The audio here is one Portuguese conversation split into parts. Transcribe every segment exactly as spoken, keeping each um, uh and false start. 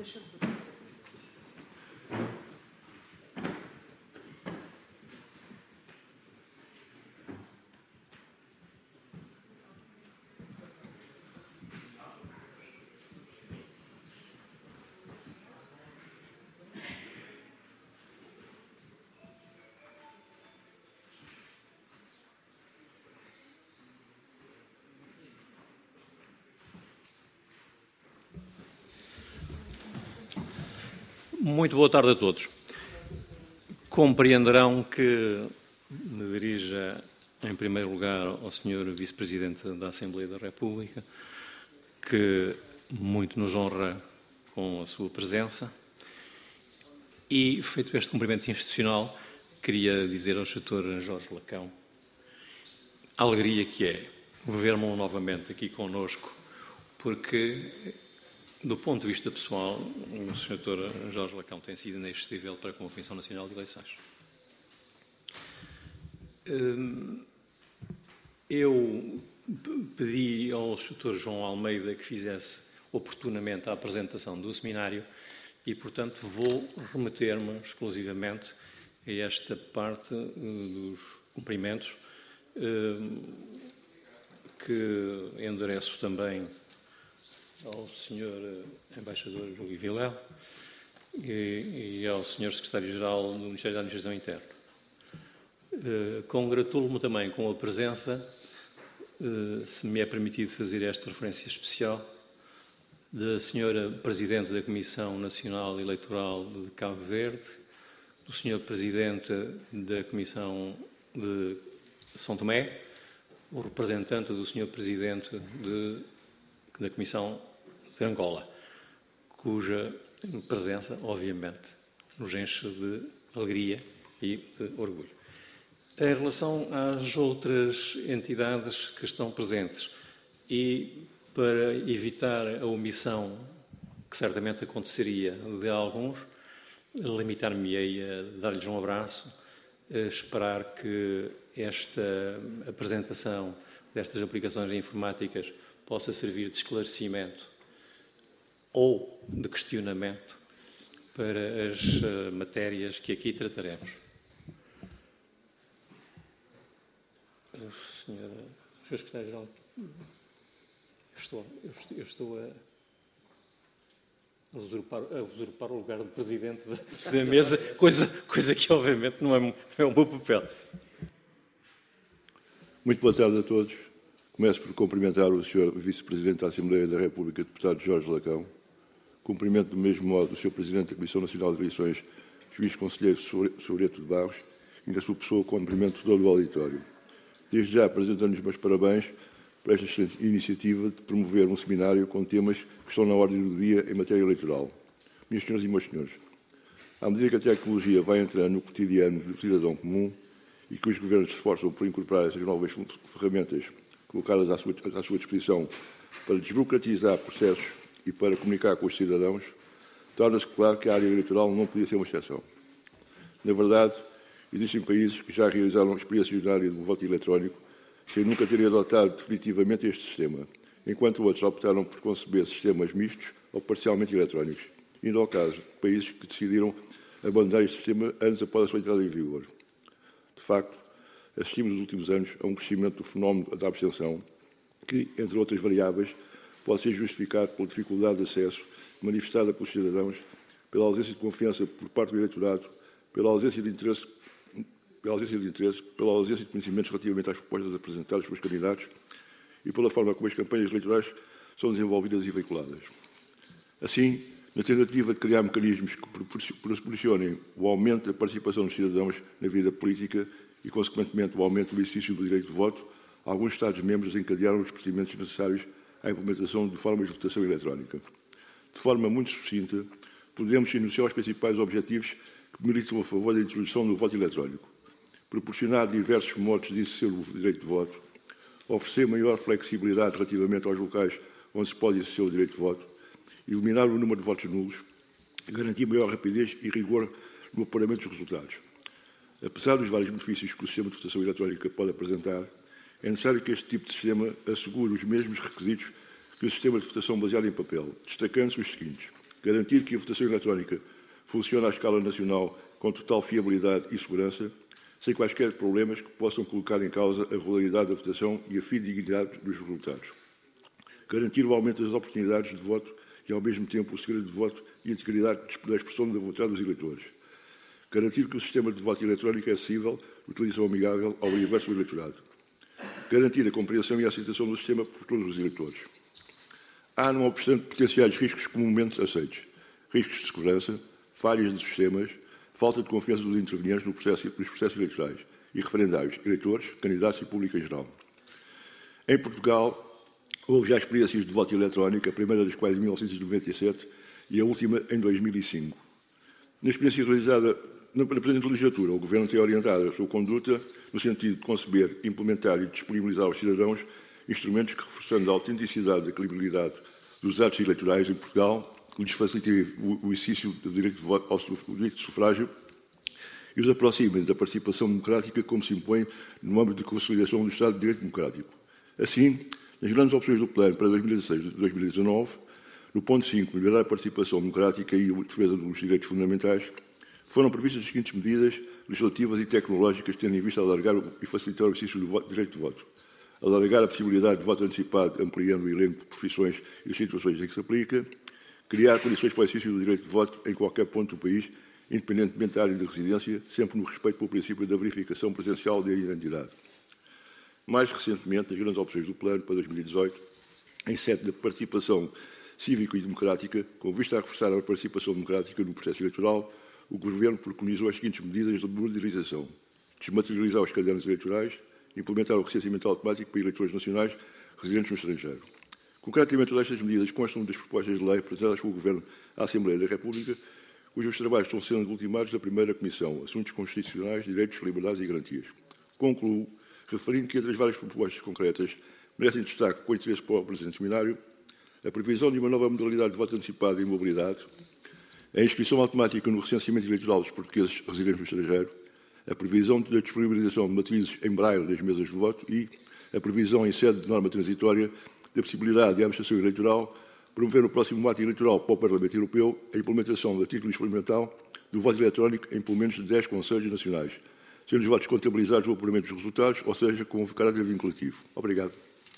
Muito boa tarde a todos. Compreenderão que me dirija, em primeiro lugar, ao senhor Vice-Presidente da Assembleia da República, que muito nos honra com a sua presença. E, feito este cumprimento institucional, queria dizer ao doutor Jorge Lacão a alegria que é ver-me novamente aqui conosco, porque, do ponto de vista pessoal, o senhor doutor Jorge Lacão tem sido inexcedível para com a Comissão Nacional de Eleições. Eu pedi ao senhor doutor João Almeida que fizesse oportunamente a apresentação do seminário e, portanto, vou remeter-me exclusivamente a esta parte dos cumprimentos que endereço também ao senhor Embaixador Júlio Vilela e, e ao senhor Secretário-Geral do Ministério da Administração Interna. Uh, congratulo-me também com a presença, uh, se me é permitido fazer esta referência especial, da senhora Presidente da Comissão Nacional Eleitoral de Cabo Verde, do senhor Presidente da Comissão de São Tomé, o representante do senhor Presidente de, da Comissão de Angola, cuja presença, obviamente, nos enche de alegria e de orgulho. Em relação às outras entidades que estão presentes e para evitar a omissão que certamente aconteceria de alguns, limitar-me-ei a dar-lhes um abraço, a esperar que esta apresentação destas aplicações informáticas possa servir de esclarecimento ou de questionamento para as uh, matérias que aqui trataremos. Senhora, senhor Secretário-Geral, estou, eu estou, eu estou a, a, usurpar, a usurpar o lugar de Presidente da, da mesa, coisa, coisa que obviamente não é, não é o meu papel. Muito boa tarde a todos. Começo por cumprimentar o senhor Vice-Presidente da Assembleia da República, deputado Jorge Lacão. Cumprimento do mesmo modo o senhor Presidente da Comissão Nacional de Eleições, Juiz Conselheiro Sobreto de Barros, e na sua pessoa cumprimento todo o auditório. Desde já apresentando-lhes meus parabéns por esta excelente iniciativa de promover um seminário com temas que estão na ordem do dia em matéria eleitoral. Minhas senhoras e meus senhores, à medida que a tecnologia vai entrando no cotidiano do cidadão comum e que os governos se esforçam por incorporar essas novas ferramentas colocadas à sua, à sua disposição para desburocratizar processos e para comunicar com os cidadãos, torna-se claro que a área eleitoral não podia ser uma exceção. Na verdade, existem países que já realizaram experiências na área do voto eletrónico sem nunca terem adotado definitivamente este sistema, enquanto outros optaram por conceber sistemas mistos ou parcialmente eletrónicos, indo ao caso de países que decidiram abandonar este sistema anos após a sua entrada em vigor. De facto, assistimos nos últimos anos a um crescimento do fenómeno da abstenção que, entre outras variáveis, pode ser justificado pela dificuldade de acesso manifestada pelos cidadãos, pela ausência de confiança por parte do eleitorado, pela ausência de interesse, pela ausência de interesse, pela ausência de conhecimentos relativamente às propostas apresentadas pelos candidatos e pela forma como as campanhas eleitorais são desenvolvidas e veiculadas. Assim, na tentativa de criar mecanismos que proporcionem o aumento da participação dos cidadãos na vida política e, consequentemente, o aumento do exercício do direito de voto, alguns Estados-membros encadearam os procedimentos necessários à implementação de formas de votação eletrónica. De forma muito sucinta, podemos enunciar os principais objetivos que militam a favor da introdução do voto eletrónico: proporcionar diversos modos de exercer o direito de voto, oferecer maior flexibilidade relativamente aos locais onde se pode exercer o direito de voto, eliminar o número de votos nulos, garantir maior rapidez e rigor no apuramento dos resultados. Apesar dos vários benefícios que o sistema de votação eletrónica pode apresentar, é necessário que este tipo de sistema assegure os mesmos requisitos que o sistema de votação baseado em papel, destacando-se os seguintes: Garantir que a votação eletrónica funcione à escala nacional com total fiabilidade e segurança, sem quaisquer problemas que possam colocar em causa a regularidade da votação e a fidelidade dos resultados. Garantir o aumento das oportunidades de voto e, ao mesmo tempo, o segredo de voto e a integridade da expressão da vontade dos eleitores. Garantir que o sistema de voto eletrónico é acessível, utilização amigável ao universo do eleitorado. Garantir a compreensão e a aceitação do sistema por todos os eleitores. Há, não obstante, potenciais riscos comumente aceitos. Riscos de segurança, falhas de sistemas, falta de confiança dos intervenientes no processo, nos processos eleitorais e referendários, eleitores, candidatos e público em geral. Em Portugal, houve já experiências de voto eletrónico, a primeira das quais em mil novecentos e noventa e sete e a última em dois mil e cinco. Na experiência realizada na presente legislatura, o Governo tem orientado a sua conduta no sentido de conceber, implementar e disponibilizar aos cidadãos instrumentos que, reforçando a autenticidade e a credibilidade dos atos eleitorais em Portugal, lhes facilitem o exercício do direito de voto, ao direito de sufrágio e os aproximem da participação democrática como se impõe no âmbito de consolidação do Estado de Direito Democrático. Assim, nas grandes opções do Plano para dois mil e dezasseis a dois mil e dezanove, no ponto cinco, melhorar a participação democrática e a defesa dos direitos fundamentais, foram previstas as seguintes medidas legislativas e tecnológicas, tendo em vista alargar e facilitar o exercício do voto, direito de voto. Alargar a possibilidade de voto antecipado, ampliando o elenco de profissões e as situações em que se aplica. Criar condições para o exercício do direito de voto em qualquer ponto do país, independentemente da área de residência, sempre no respeito pelo princípio da verificação presencial da identidade. Mais recentemente, nas grandes opções do Plano para dois mil e dezoito, em sede da participação cívico e democrática, com vista a reforçar a participação democrática no processo eleitoral, o Governo preconizou as seguintes medidas de modernização: desmaterializar os cadernos eleitorais, implementar o recenseamento automático para eleitores nacionais residentes no estrangeiro. Concretamente, estas medidas constam das propostas de lei apresentadas pelo Governo à Assembleia da República, cujos trabalhos estão sendo ultimados da primeira Comissão, Assuntos Constitucionais, Direitos, Liberdades e Garantias. Concluo, referindo que entre as várias propostas concretas merecem destaque, com interesse para o presente seminário, a previsão de uma nova modalidade de voto antecipado e mobilidade, a inscrição automática no recenseamento eleitoral dos portugueses residentes no estrangeiro, a previsão da disponibilização de matrizes em braille nas mesas de voto e a previsão em sede de norma transitória da possibilidade de administração eleitoral promover no próximo ato eleitoral para o Parlamento Europeu a implementação da título experimental do voto eletrónico em pelo menos dez conselhos nacionais, sendo os votos contabilizados no apuramento dos resultados, ou seja, com caráter vinculativo. Obrigado.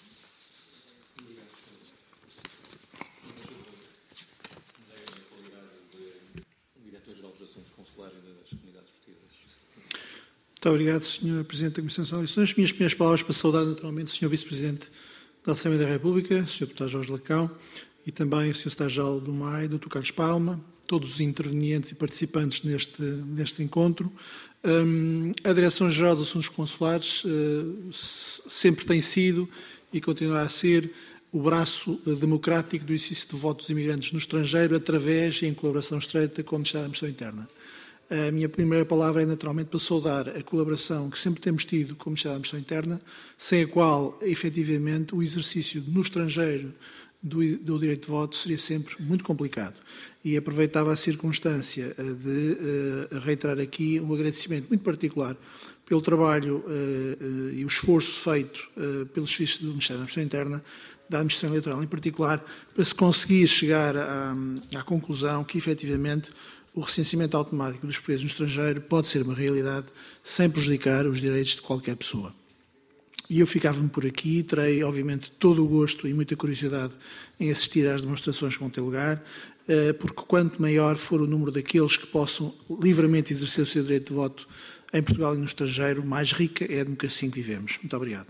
Muito obrigado, senhor Presidente da Comissão de Eleições. Minhas primeiras palavras para saudar naturalmente o senhor Vice-Presidente da Assembleia da República, o senhor Deputado Jorge Lacão, e também o senhor Secretário-Geral do M A I, doutor Carlos Palma, todos os intervenientes e participantes neste, neste encontro. Um, a Direção-Geral dos Assuntos Consulares uh, sempre tem sido e continuará a ser o braço uh, democrático do exercício de votos dos imigrantes no estrangeiro, através e em colaboração estreita com o Ministério da Administração Interna. A minha primeira palavra é, naturalmente, para saudar a colaboração que sempre temos tido com o Ministério da Administração Interna, sem a qual, efetivamente, o exercício no estrangeiro do, do direito de voto seria sempre muito complicado. E aproveitava a circunstância de uh, reiterar aqui um agradecimento muito particular pelo trabalho uh, uh, e o esforço feito uh, pelos serviços do Ministério da Administração Interna, da Administração Eleitoral em particular, para se conseguir chegar à, à conclusão que, efetivamente, o recenseamento automático dos portugueses no estrangeiro pode ser uma realidade sem prejudicar os direitos de qualquer pessoa. E eu ficava-me por aqui, terei, obviamente, todo o gosto e muita curiosidade em assistir às demonstrações que vão ter lugar, porque quanto maior for o número daqueles que possam livremente exercer o seu direito de voto em Portugal e no estrangeiro, mais rica é a democracia em que vivemos. Muito obrigado.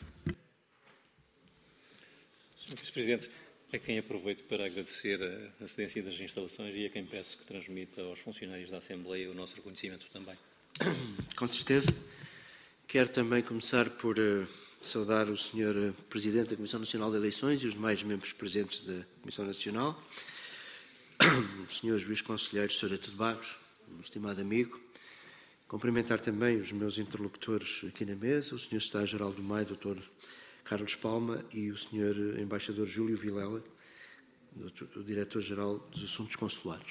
senhor Vice-Presidente, a quem aproveito para agradecer a cedência das instalações e a quem peço que transmita aos funcionários da Assembleia o nosso reconhecimento também. Com certeza. Quero também começar por uh, saudar o senhor Presidente da Comissão Nacional de Eleições e os demais membros presentes da Comissão Nacional, o senhor Juiz Conselheiro Soreto de Barros, um estimado amigo. Cumprimentar também os meus interlocutores aqui na mesa, o senhor Secretário-Geral do M A I, doutor Carlos Palma, e o senhor Embaixador Júlio Vilela, o Diretor-Geral dos Assuntos Consulares.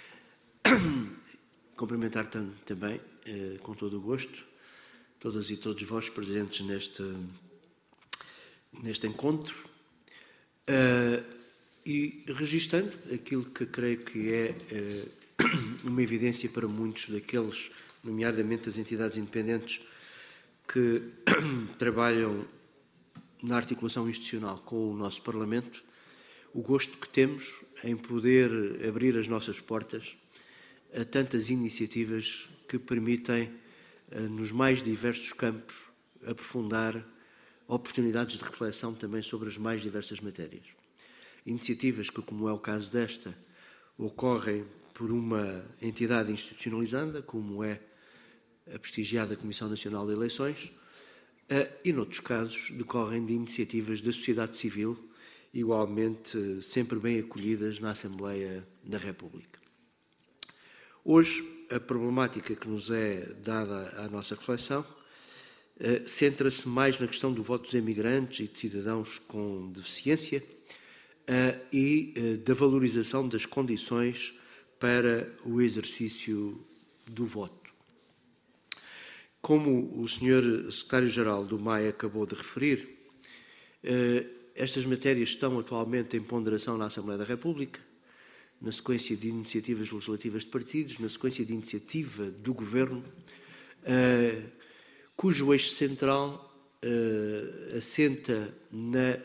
Cumprimentar tam, também, eh, com todo o gosto, todas e todos vós presentes neste, neste encontro, uh, e registando aquilo que creio que é uma evidência para muitos daqueles, nomeadamente as entidades independentes, que trabalham na articulação institucional com o nosso Parlamento, o gosto que temos em poder abrir as nossas portas a tantas iniciativas que permitem, nos mais diversos campos, aprofundar oportunidades de reflexão também sobre as mais diversas matérias. Iniciativas que, como é o caso desta, ocorrem por uma entidade institucionalizada, como é a prestigiada Comissão Nacional de Eleições, e, noutros casos, decorrem de iniciativas da sociedade civil, igualmente sempre bem acolhidas na Assembleia da República. Hoje, a problemática que nos é dada à nossa reflexão centra-se mais na questão do voto dos emigrantes e de cidadãos com deficiência e da valorização das condições para o exercício do voto. Como o senhor Secretário-Geral do M A I acabou de referir, estas matérias estão atualmente em ponderação na Assembleia da República, na sequência de iniciativas legislativas de partidos, na sequência de iniciativa do Governo, cujo eixo central assenta na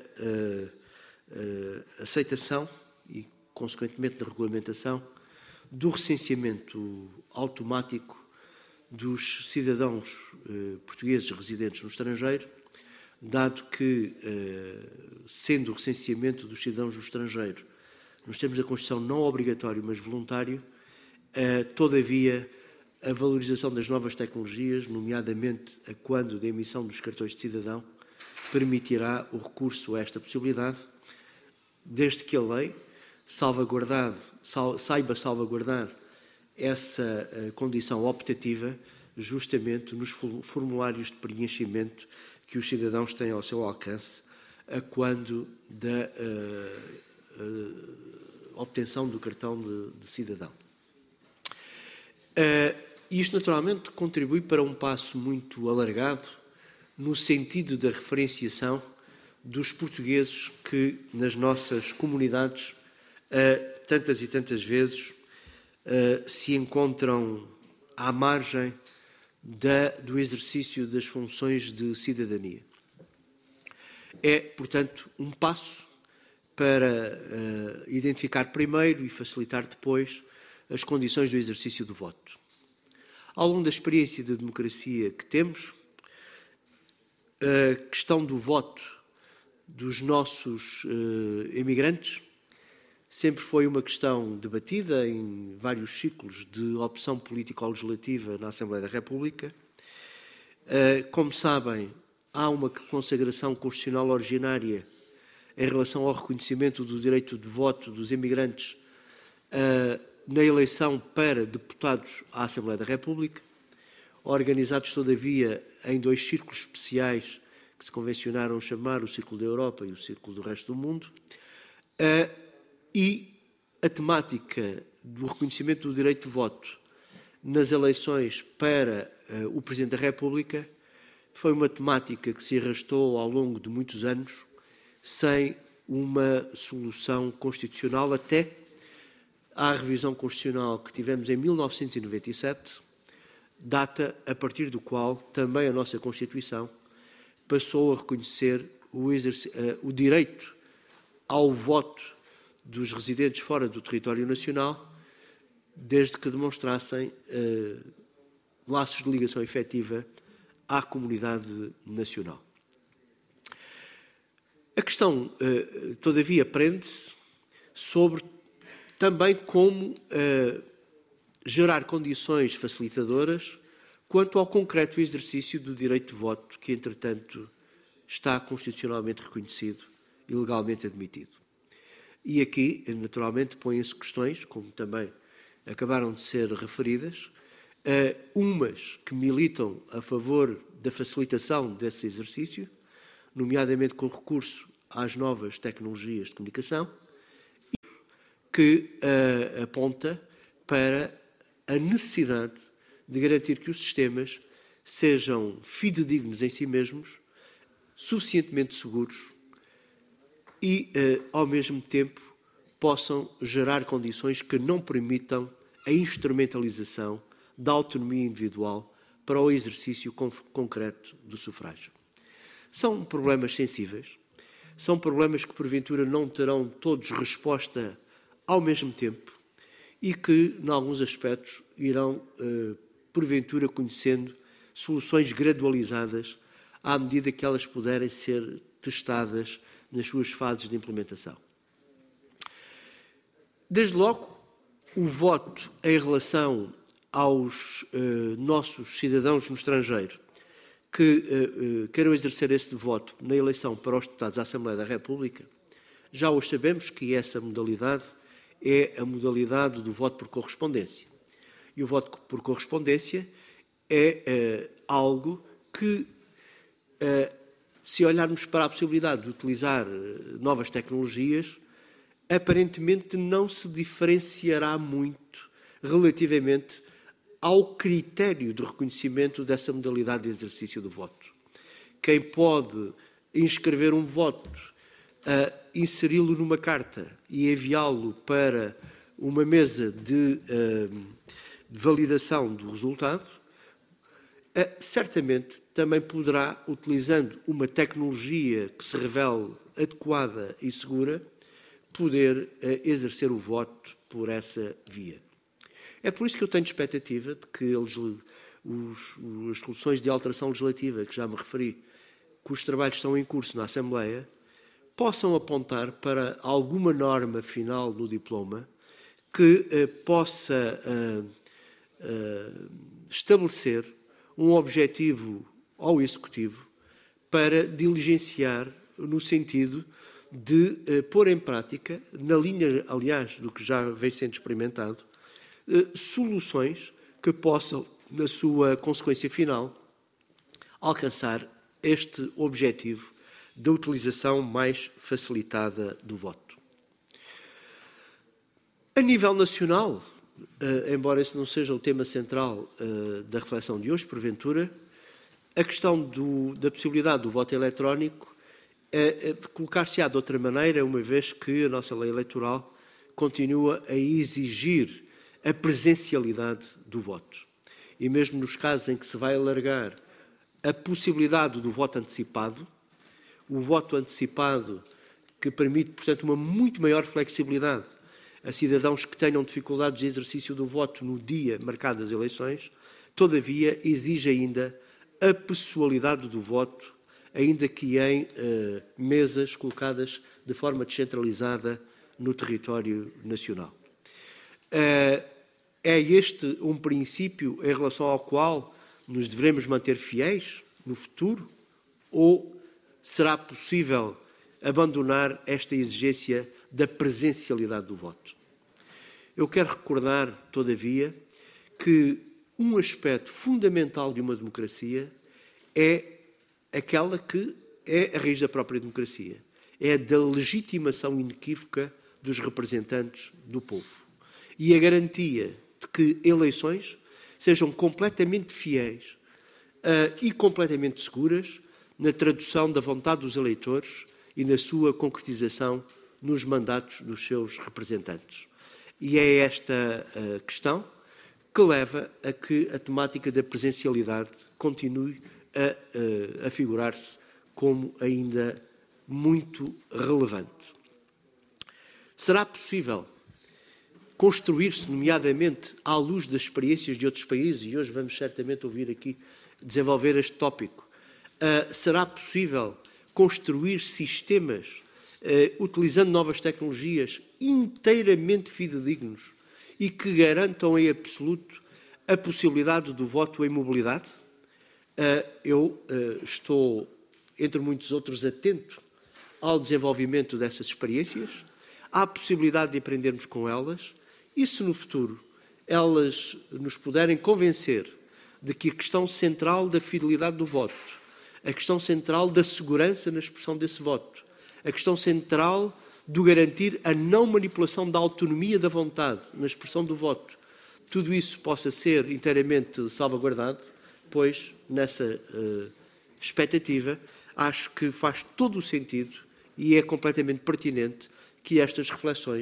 aceitação e, consequentemente, na regulamentação do recenseamento automático dos cidadãos eh, portugueses residentes no estrangeiro, dado que, eh, sendo o recenseamento dos cidadãos do estrangeiro, nos termos da Constituição, não obrigatório, mas voluntário, eh, todavia, a valorização das novas tecnologias, nomeadamente a quando da emissão dos cartões de cidadão, permitirá o recurso a esta possibilidade, desde que a lei salvaguardado, sal, saiba salvaguardar essa uh, condição optativa justamente nos formulários de preenchimento que os cidadãos têm ao seu alcance a quando da uh, uh, obtenção do cartão de, de cidadão. Uh, isto, naturalmente, contribui para um passo muito alargado no sentido da referenciação dos portugueses que, nas nossas comunidades, uh, tantas e tantas vezes, Uh, se encontram à margem da, do exercício das funções de cidadania. É, portanto, um passo para uh, identificar primeiro e facilitar depois as condições do exercício do voto. Ao longo da experiência de democracia que temos, a questão do voto dos nossos uh, emigrantes sempre foi uma questão debatida em vários ciclos de opção político-legislativa na Assembleia da República. Como sabem, há uma consagração constitucional originária em relação ao reconhecimento do direito de voto dos emigrantes na eleição para deputados à Assembleia da República, organizados, todavia, em dois círculos especiais que se convencionaram chamar o Círculo da Europa e o Círculo do Resto do Mundo. E a temática do reconhecimento do direito de voto nas eleições para uh, o Presidente da República foi uma temática que se arrastou ao longo de muitos anos sem uma solução constitucional, até à revisão constitucional que tivemos em mil novecentos e noventa e sete, data a partir do qual também a nossa Constituição passou a reconhecer o, exerc- uh, o direito ao voto dos residentes fora do território nacional, desde que demonstrassem eh, laços de ligação efetiva à comunidade nacional. A questão, eh, todavia, prende-se sobre também como eh, gerar condições facilitadoras quanto ao concreto exercício do direito de voto, que, entretanto, está constitucionalmente reconhecido e legalmente admitido. E aqui, naturalmente, põem-se questões, como também acabaram de ser referidas, umas que militam a favor da facilitação desse exercício, nomeadamente com recurso às novas tecnologias de comunicação, que aponta para a necessidade de garantir que os sistemas sejam fidedignos em si mesmos, suficientemente seguros, e, uh, ao mesmo tempo, possam gerar condições que não permitam a instrumentalização da autonomia individual para o exercício concreto do sufrágio. São problemas sensíveis, são problemas que, porventura, não terão todos resposta ao mesmo tempo e que, em alguns aspectos, irão, eh, porventura, conhecendo soluções gradualizadas à medida que elas puderem ser testadas nas suas fases de implementação. Desde logo, o voto em relação aos eh, nossos cidadãos no estrangeiro que eh, eh, queiram exercer esse voto na eleição para os deputados à Assembleia da República, já hoje sabemos que essa modalidade é a modalidade do voto por correspondência. E o voto por correspondência é eh, algo que, eh, se olharmos para a possibilidade de utilizar eh, novas tecnologias, aparentemente não se diferenciará muito relativamente ao critério de reconhecimento dessa modalidade de exercício do voto. Quem pode inscrever um voto, uh, inseri-lo numa carta e enviá-lo para uma mesa de, uh, de validação do resultado, uh, certamente também poderá, utilizando uma tecnologia que se revele adequada e segura, poder uh, exercer o voto por essa via. É por isso que eu tenho expectativa de que eles, os, as soluções de alteração legislativa, que já me referi, cujos trabalhos estão em curso na Assembleia, possam apontar para alguma norma final no diploma que eh, possa eh, eh, estabelecer um objetivo ao Executivo para diligenciar no sentido de eh, pôr em prática, na linha, aliás, do que já vem sendo experimentado, soluções que possam, na sua consequência final, alcançar este objetivo da utilização mais facilitada do voto. A nível nacional, embora esse não seja o tema central da reflexão de hoje, porventura, a questão do, da possibilidade do voto eletrónico é colocar-se-á de outra maneira, uma vez que a nossa lei eleitoral continua a exigir a presencialidade do voto. E mesmo nos casos em que se vai alargar a possibilidade do voto antecipado, o voto antecipado que permite, portanto, uma muito maior flexibilidade a cidadãos que tenham dificuldades de exercício do voto no dia marcado das eleições, todavia exige ainda a pessoalidade do voto, ainda que em eh, mesas colocadas de forma descentralizada no território nacional. Uh, é este um princípio em relação ao qual nos devemos manter fiéis no futuro? Ou será possível abandonar esta exigência da presencialidade do voto? Eu quero recordar, todavia, que um aspecto fundamental de uma democracia é aquela que é a raiz da própria democracia. É a da legitimação inequívoca dos representantes do povo. E a garantia de que eleições sejam completamente fiéis uh, e completamente seguras na tradução da vontade dos eleitores e na sua concretização nos mandatos dos seus representantes. E é esta uh, questão que leva a que a temática da presencialidade continue a, uh, a figurar-se como ainda muito relevante. Será possível construir-se, nomeadamente, à luz das experiências de outros países, e hoje vamos certamente ouvir aqui desenvolver este tópico, uh, será possível construir sistemas, uh, utilizando novas tecnologias, inteiramente fidedignos e que garantam em absoluto a possibilidade do voto em mobilidade? Uh, eu uh, estou, entre muitos outros, atento ao desenvolvimento dessas experiências, à possibilidade de aprendermos com elas, e se no futuro elas nos puderem convencer de que a questão central da fidelidade do voto, a questão central da segurança na expressão desse voto, a questão central do garantir a não manipulação da autonomia da vontade na expressão do voto, tudo isso possa ser inteiramente salvaguardado, pois, nessa uh, expectativa, acho que faz todo o sentido e é completamente pertinente que estas reflexões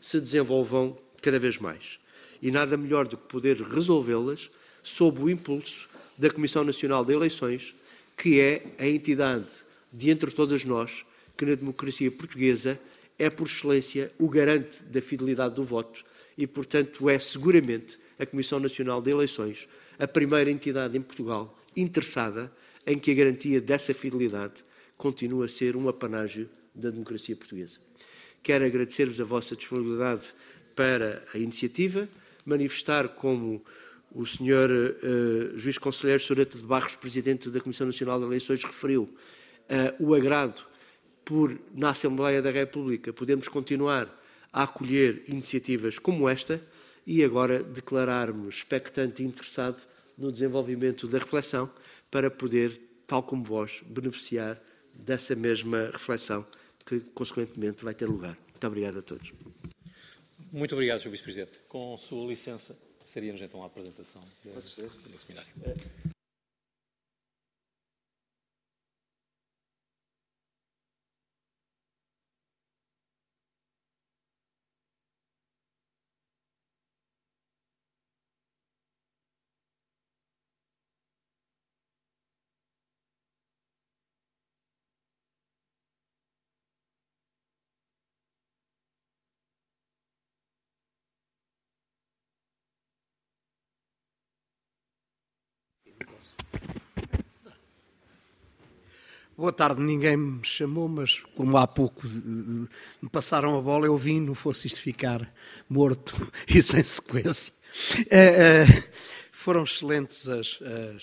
se desenvolvam cada vez mais. E nada melhor do que poder resolvê-las sob o impulso da Comissão Nacional de Eleições, que é a entidade de entre todas nós que na democracia portuguesa é, por excelência, o garante da fidelidade do voto e, portanto, é seguramente a Comissão Nacional de Eleições a primeira entidade em Portugal interessada em que a garantia dessa fidelidade continue a ser um apanágio da democracia portuguesa. Quero agradecer-vos a vossa disponibilidade para a iniciativa, manifestar como o senhor uh, Juiz Conselheiro Sorete de Barros, Presidente da Comissão Nacional de Eleições, referiu uh, o agrado por, na Assembleia da República, podermos continuar a acolher iniciativas como esta e agora declarar-me expectante e interessado no desenvolvimento da reflexão para poder, tal como vós, beneficiar dessa mesma reflexão que, consequentemente, vai ter lugar. Muito obrigado a todos. Muito obrigado, senhor Vice-Presidente. Com sua licença, seríamos então à apresentação do seminário. Boa tarde, ninguém me chamou, mas como há pouco me passaram a bola, eu vim, não fosse isto ficar morto e sem sequência. Uh, uh, foram excelentes as,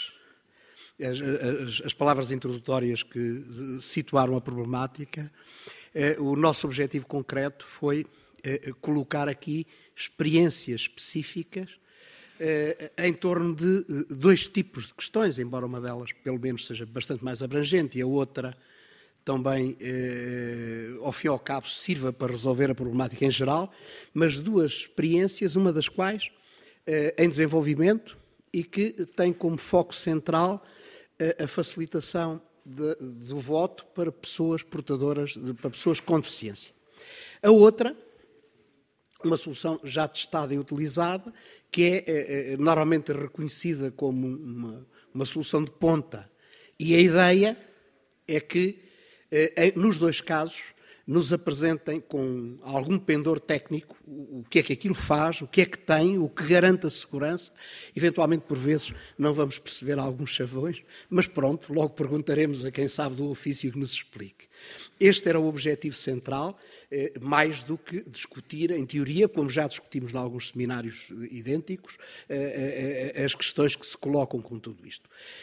as, as, as palavras introdutórias que situaram a problemática. Uh, o nosso objetivo concreto foi uh, colocar aqui experiências específicas em torno de dois tipos de questões, embora uma delas, pelo menos, seja bastante mais abrangente e a outra também, ao fim e ao cabo, sirva para resolver a problemática em geral, mas duas experiências, uma das quais em desenvolvimento e que tem como foco central a facilitação de, do voto para pessoas portadoras, para pessoas com deficiência. A outra, uma solução já testada e utilizada, que é, é, é normalmente reconhecida como uma, uma solução de ponta. E a ideia é que, é, nos dois casos, nos apresentem com algum pendor técnico o, o que é que aquilo faz, o que é que tem, o que garante a segurança. Eventualmente, por vezes, não vamos perceber alguns chavões, mas pronto, logo perguntaremos a quem sabe do ofício que nos explique. Este era o objetivo central, mais do que discutir, em teoria, como já discutimos em alguns seminários idênticos, as questões que se colocam com tudo isto.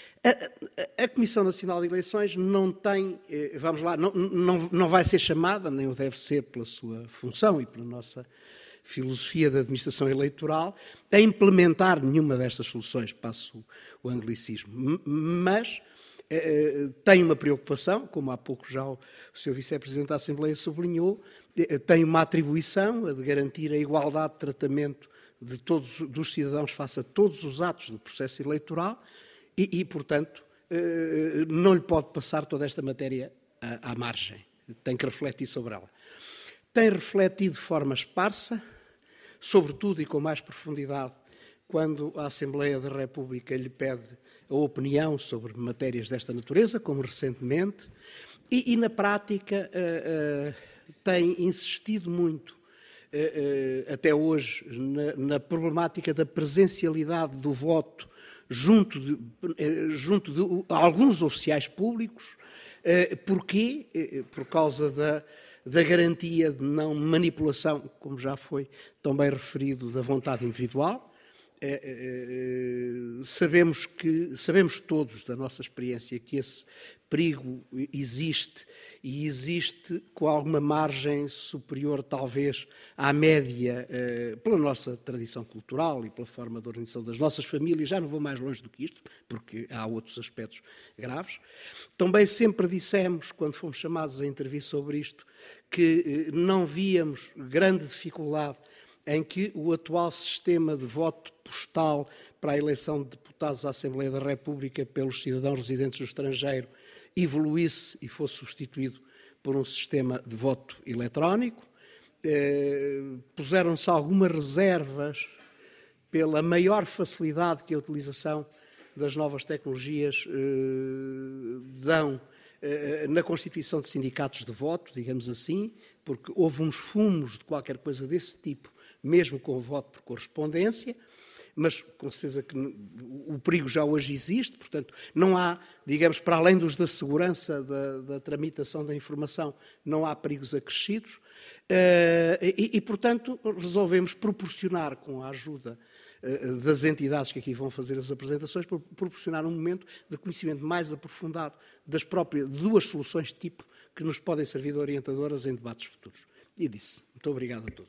A, a Comissão Nacional de Eleições não tem, vamos lá, não, não, não vai ser chamada, nem o deve ser pela sua função e pela nossa filosofia da administração eleitoral, a implementar nenhuma destas soluções, passo o anglicismo, mas tem uma preocupação, como há pouco já o senhor Vice-Presidente da Assembleia sublinhou, tem uma atribuição, a de garantir a igualdade de tratamento de todos, dos cidadãos face a todos os atos do processo eleitoral e, e, portanto, não lhe pode passar toda esta matéria à, à margem. Tem que refletir sobre ela. Tem refletido de forma esparsa, sobretudo e com mais profundidade, quando a Assembleia da República lhe pede a opinião sobre matérias desta natureza, como recentemente, e, e na prática uh, uh, tem insistido muito, uh, uh, até hoje, na, na problemática da presencialidade do voto junto de, uh, junto de alguns oficiais públicos. Uh, porquê? Uh, por causa da, da garantia de não manipulação, como já foi também referido, da vontade individual. É, é, sabemos que sabemos todos da nossa experiência que esse perigo existe e existe com alguma margem superior talvez à média é, pela nossa tradição cultural e pela forma de organização das nossas famílias. Já não vou mais longe do que isto, porque há outros aspectos graves. Também sempre dissemos, quando fomos chamados a intervir sobre isto, que não víamos grande dificuldade em que o atual sistema de voto postal para a eleição de deputados à Assembleia da República pelos cidadãos residentes no estrangeiro evoluísse e fosse substituído por um sistema de voto eletrónico. eh, puseram-se algumas reservas pela maior facilidade que a utilização das novas tecnologias eh, dão eh, na constituição de sindicatos de voto, digamos assim, porque houve uns fumos de qualquer coisa desse tipo, mesmo com o voto por correspondência, mas com certeza que o perigo já hoje existe, portanto, não há, digamos, para além dos da segurança da, da tramitação da informação, não há perigos acrescidos, uh, e, e, portanto, resolvemos proporcionar, com a ajuda uh, das entidades que aqui vão fazer as apresentações, proporcionar um momento de conhecimento mais aprofundado das próprias duas soluções de tipo que nos podem servir de orientadoras em debates futuros. E disse. Muito obrigado a todos.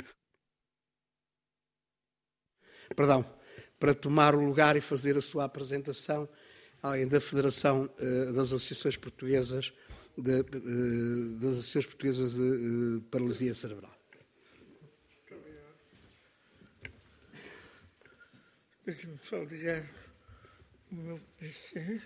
Perdão, para tomar o lugar e fazer a sua apresentação, alguém da Federação uh, das Associações Portuguesas de, uh, das Associações Portuguesas de uh, Paralisia Cerebral. Muito obrigado. Deixe-me só ligar o meu P C.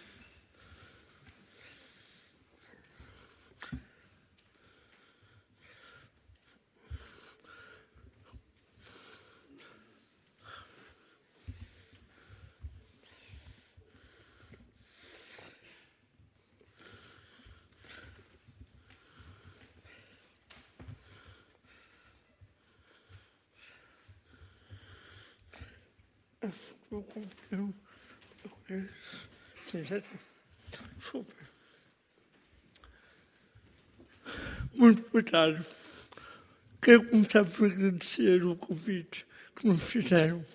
Vou comprar sim, já está. Desculpa. Muito boa tarde. Quero começar por agradecer o convite que nos fizeram.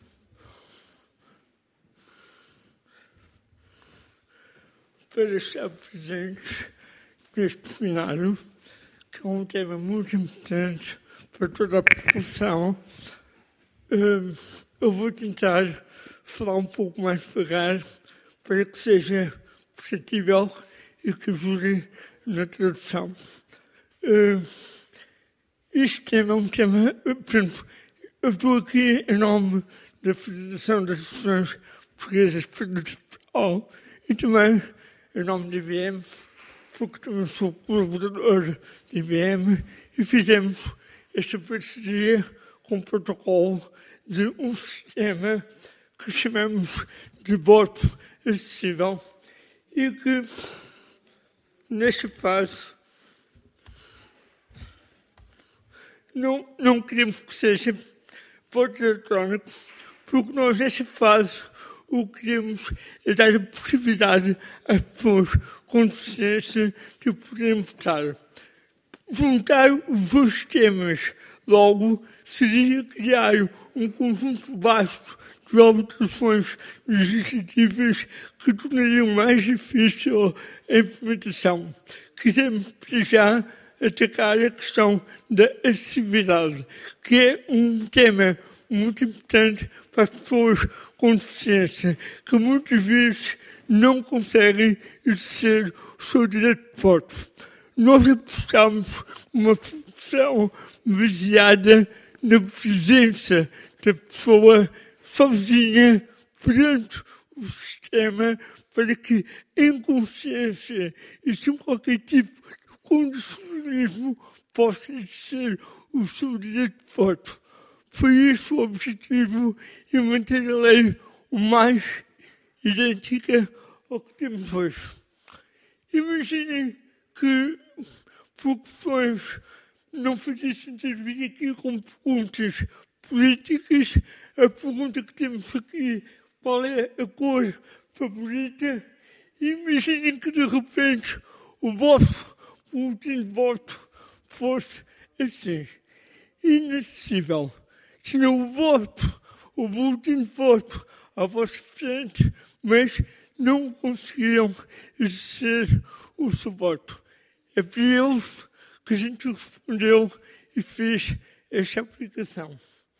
Para estar presentes neste seminário, que é um tema muito importante para toda a população. Eu vou tentar falar um pouco mais devagar para que seja perceptível e que ajude na tradução. Uh, este tema é um tema, por exemplo, eu estou aqui em nome da Federação das Associações Portuguesas de Portugal e também em nome da I B M, porque também sou colaborador da I B M e fizemos esta parceria com o protocolo de um sistema que chamamos de voto acessível e que, nesta fase, não, não queremos que seja voto eletrónico, porque nós, nesta fase, o que queremos é dar a possibilidade às pessoas com deficiência de poderem votar. Juntar os dois sistemas, logo, seria criar um conjunto vasto de alterações legislativas que tornariam mais difícil a implementação. Queremos, já, atacar a questão da acessibilidade, que é um tema muito importante para as pessoas com deficiência, que muitas vezes não conseguem exercer o seu direito de voto. Nós apostamos uma função baseada na presença da pessoa sozinha perante o sistema para que, em consciência e sem qualquer tipo de condicionalismo, possa exercer o seu direito de voto. Foi esse o objetivo e manter a lei o mais idêntica ao que temos hoje. Imaginem que, por questões não fazia sentido vir aqui com perguntas políticas. A pergunta que temos aqui, qual é a cor favorita? Imaginem que, de repente, o voto, o último voto, fosse assim, inacessível. Tinha o voto, o último voto à vossa frente, mas não conseguiam exercer o seu voto. É para eles que a gente respondeu e fez esta aplicação.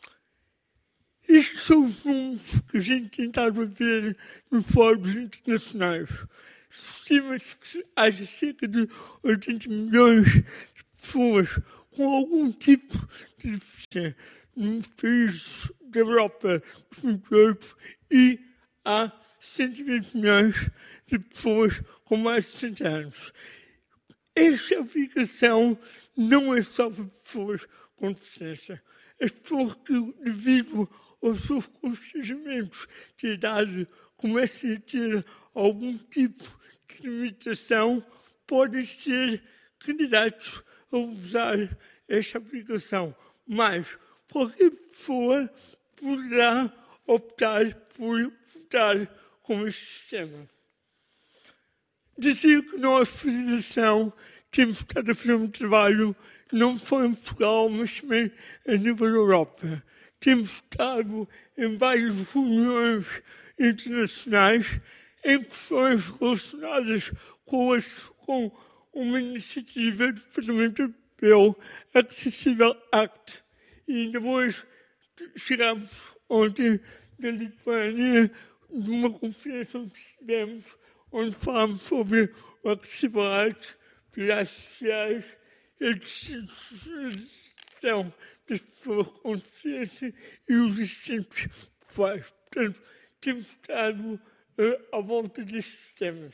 Estes são os números que a gente tentava ver nos fóruns internacionais. Estima-se que haja cerca de oitenta milhões de pessoas com algum tipo de deficiência nos países da Europa dos vinte e oito e há cento e vinte milhões de pessoas com mais de sessenta anos. esta aplicação não é só para pessoas com deficiência. As pessoas que, devido aos seus constrangimentos de idade, começam a ter algum tipo de limitação, podem ser candidatos a usar esta aplicação. Mas qualquer pessoa poderá optar por votar com este sistema. Dizer que nós, Federação, temos estado a fazer um trabalho não só em Portugal, mas também a nível da Europa. Temos estado em várias reuniões internacionais em questões relacionadas com, as, com uma iniciativa do Parlamento Europeu, Accessible Act. E ainda hoje chegámos ontem da Lituânia, de uma conferência onde estivemos, onde falámos sobre o Accessible Act, pilares sociais, a distribuição das pessoas com deficiência e os assistentes pessoais. Portanto, temos estado uh, à volta destes temas.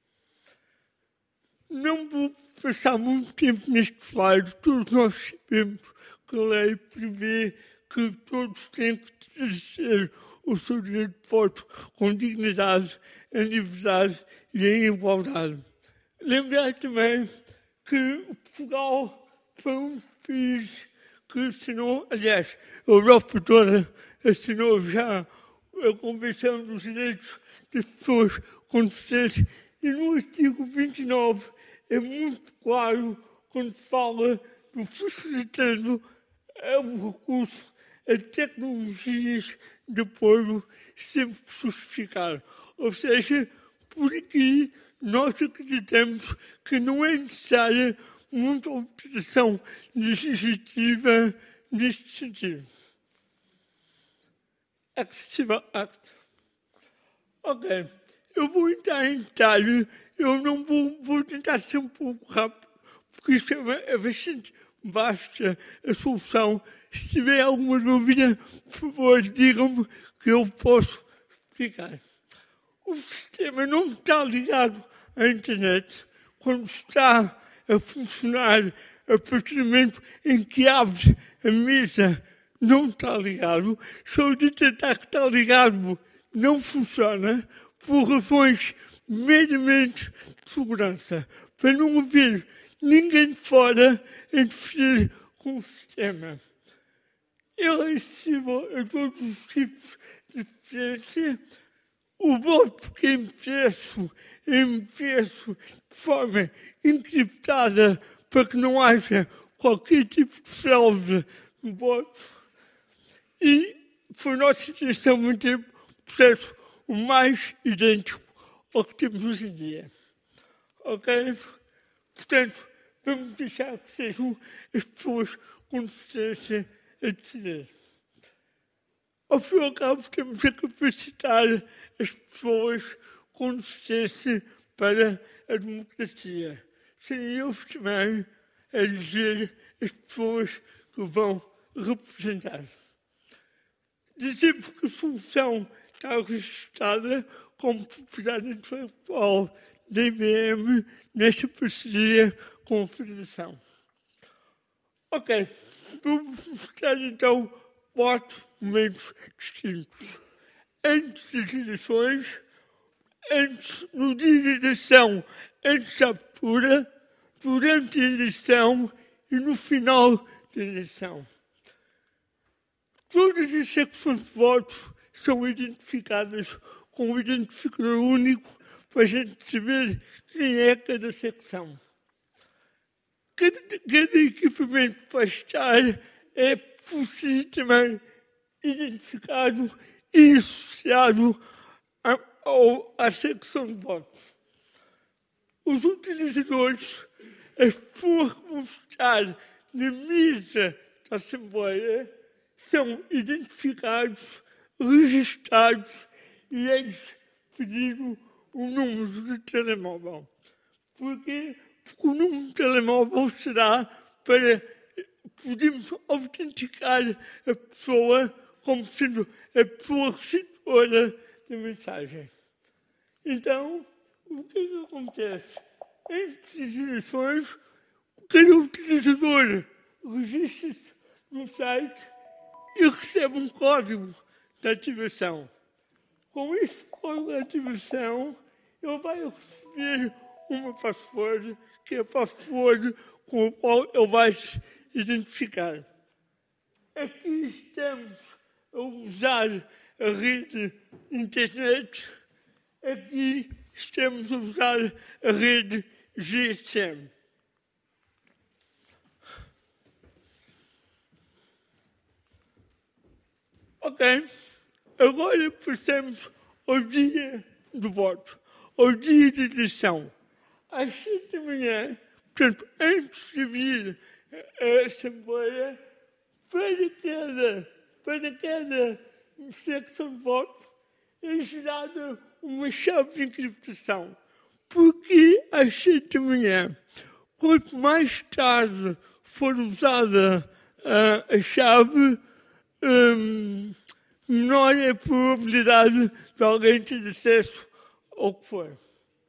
Não vou passar muito tempo neste slide. Todos nós sabemos que a lei prevê que todos têm que exercer o seu direito de voto com dignidade, em liberdade e em igualdade. Lembrar também que Portugal foi um país que assinou, aliás, a Europa toda assinou já a Convenção dos Direitos das Pessoas com Deficiência e no artigo vinte e nove é muito claro quando fala do facilitando o recurso a tecnologias de apoio sempre justificar. Ou seja, por aqui nós acreditamos que não é necessária muita alteração legislativa neste sentido. Accessible Act. Ok, eu vou entrar em detalhe, eu não vou, vou tentar ser um pouco rápido, porque isto é, é bastante vasta a solução. Se tiver alguma dúvida, por favor, digam-me que eu posso explicar. O sistema não está ligado à internet. Quando está a funcionar, a partir do momento em que abre a mesa, não está ligado. Só de tentar que está ligado não funciona por razões meramente de segurança. Para não haver ninguém de fora a interferir com o sistema. Ele é acessível a todos os tipos de deficiência. O voto que é impresso, é impresso de forma encriptada para que não haja qualquer tipo de fraude no voto. E foi a nossa intenção manter o processo o mais idêntico ao que temos hoje em dia. Ok? Portanto, vamos deixar que sejam as pessoas com deficiência a decidir. Ao fim e ao cabo, temos a capacitar as pessoas com deficiência para a democracia. Serem eles também a eleger as pessoas que vão representar. Dizemos que a solução está registrada como propriedade intelectual da I B M nesta parceria com a Federação. Ok, vamos mostrar então quatro momentos distintos. Antes das eleições, antes, no dia da eleição, antes da abertura, durante a eleição e no final da eleição. Todas as secções de votos são identificadas com um identificador único para a gente saber quem é cada secção. Cada, cada equipamento que vai estar é por si também identificado e associado a, a, à secção de votos. Os utilizadores, as pessoas que vão estar na mesa da Assembleia, são identificados, registados e é-lhes pedido o número de telemóvel. Porquê? Porque o número de telemóvel será para podermos autenticar a pessoa como sendo a pessoa receptora da mensagem. Então, o que é que acontece? antes das eleições, cada utilizador registra-se no site e recebe um código de ativação. Com esse código de ativação, ele vai receber uma password, que é a password com a qual ele vai se identificar. Aqui estamos a usar a rede internet, aqui estamos a usar a rede G S M. Ok, agora passamos ao dia do voto, ao dia de eleição. Às sete da manhã, portanto, antes de vir a Assembleia, para cada, para cada secção de voto, é gerada uma chave de encriptação. Porque às sete da manhã, quanto mais tarde for usada a, a chave, hum, menor é a probabilidade de alguém ter acesso ao que for.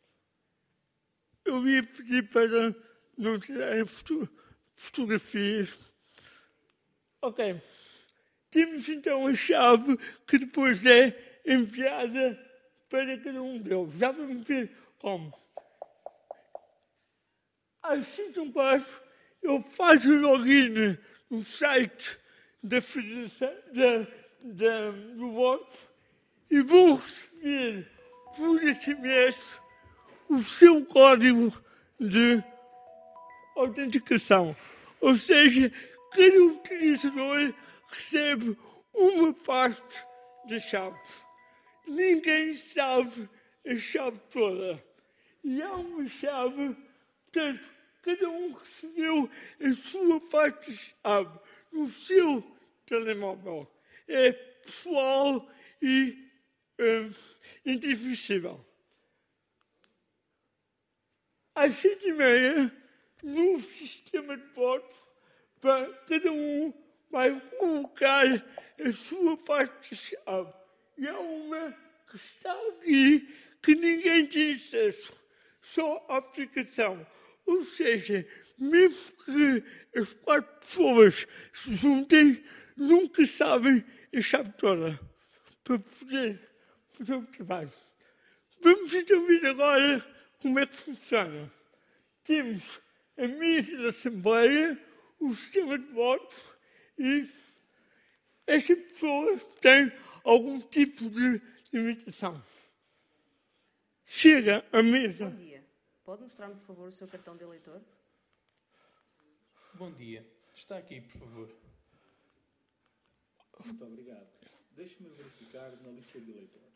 Eu ia pedir para não tirarem foto, fotografias. Ok. Temos então a chave que depois é enviada para cada um deles. Já vamos ver como. Assim tão baixo, eu faço o login no site da Federação da, da, do voto e vou receber por S M S o seu código de autenticação. Ou seja, cada utilizador recebe uma parte da chave. Ninguém sabe a chave toda. E há uma chave, portanto, cada um recebeu a sua parte de chave no seu telemóvel. É pessoal e hum, indifícil. Às sete e meia, no sistema de voto, cada um vai colocar a sua parte de chave. E há uma que está aqui que ninguém tem acesso, só a aplicação. Ou seja, mesmo que as quatro pessoas se juntem, nunca sabem a chave toda para poder fazer o trabalho. Vamos então ver agora como é que funciona. Temos a mesa da Assembleia, o sistema de voto e esta pessoa tem algum tipo de limitação. Chega à mesa. Bom dia. Pode mostrar-me, por favor, o seu cartão de eleitor? Bom dia. Está aqui, por favor. Muito obrigado. Deixe-me verificar na lista de eleitores.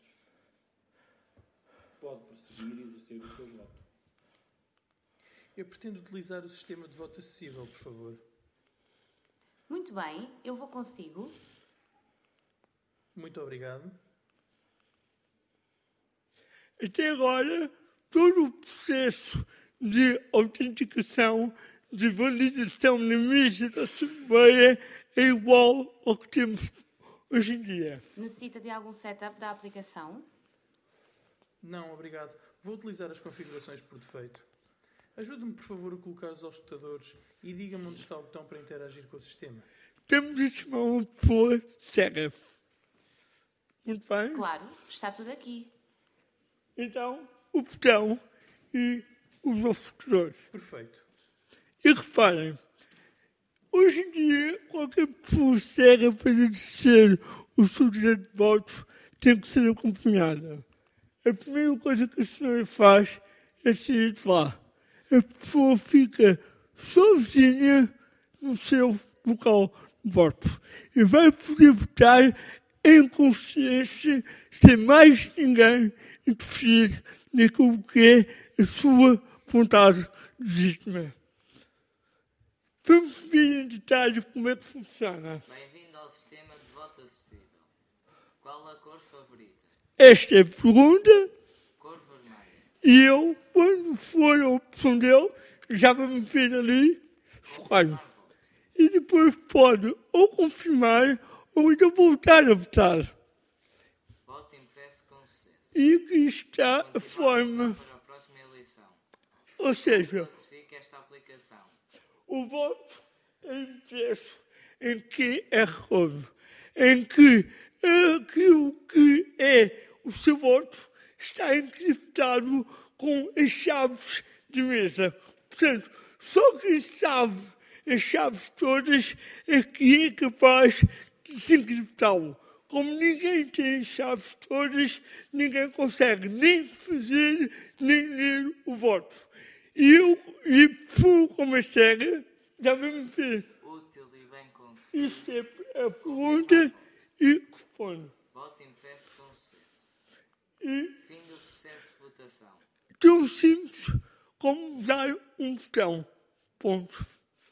Pode prosseguir e exercer o seu voto. Eu pretendo utilizar o sistema de voto acessível, por favor. Muito bem, eu vou consigo. Muito obrigado. Até agora, todo o processo de autenticação, de validação na mesa da Assembleia é igual ao que temos hoje em dia. Necessita de algum setup da aplicação? Não, obrigado. Vou utilizar as configurações por defeito. Ajude-me, por favor, a colocar os auscultadores e diga-me onde está o botão para interagir com o sistema. Temos a chamar uma pessoa cega. Muito bem? Claro, está tudo aqui. Então, o botão e os auscultadores. Perfeito. E reparem, hoje em dia, qualquer pessoa cega para exercer o seu direito de voto tem que ser acompanhada. A primeira coisa que a senhora faz é sair de lá. A pessoa fica sozinha no seu local de voto e vai poder votar em consciência, sem mais ninguém interferir naquilo que é a sua vontade legítima. Vamos ver em detalhe como é que funciona. Bem-vindo ao sistema de voto acessível. Qual a cor favorita? Esta é a pergunta. Cor vermelha. E eu, quando for a opção dele, já vamos ver ali, escolhe. E depois pode ou confirmar ou então voltar a votar. Voto impresso com sucesso. E aqui está a forma. Para a próxima eleição. ou seja, classifica esta aplicação? o voto é impresso em Q R Code, em que aquilo que é o seu voto está encriptado com as chaves de mesa. Portanto, só quem sabe as chaves todas é que é capaz de desencriptá-lo. Como ninguém tem as chaves todas, ninguém consegue nem fazer, nem ler o voto. E eu, e por como é cega, já vamos ver. Útil e bem conseguido. Isto é a pergunta e respondo. Voto impresso com sucesso. E Fim do processo de votação. tão simples como usar um botão. Ponto.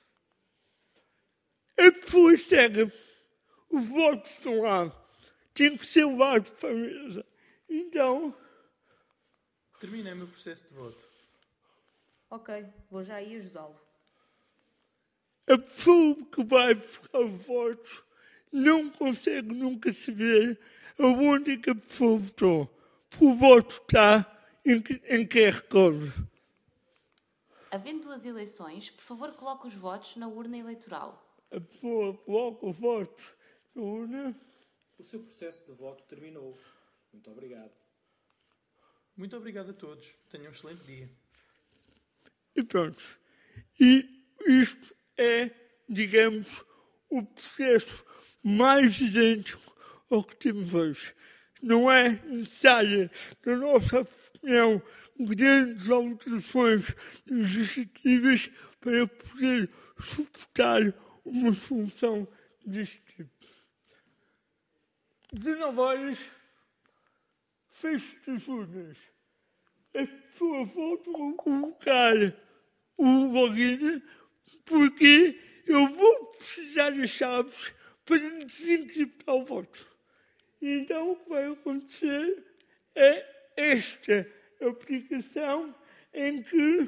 A pessoa cega, os votos estão lá. Tem que ser levado para a mesa. Então, Terminei o meu processo de voto. Ok, vou já aí ajudá-lo. a pessoa que vai buscar os votos não consegue nunca saber aonde é que a pessoa votou. Porque o voto está em, em Q R Code. Havendo duas eleições, por favor coloque os votos na urna eleitoral. A pessoa coloca os votos na urna. O seu processo de voto terminou. Muito obrigado. Muito obrigado a todos. Tenham um excelente dia. E pronto. E isto é, digamos, o processo mais idêntico ao que temos hoje. Não é necessária, na nossa opinião, grandes alterações legislativas para poder suportar uma solução deste tipo. dezenove horas, fecho das urnas. As pessoas voltam a colocar o login porque eu vou precisar das chaves para desencriptar o voto. Então, o que vai acontecer é esta aplicação em que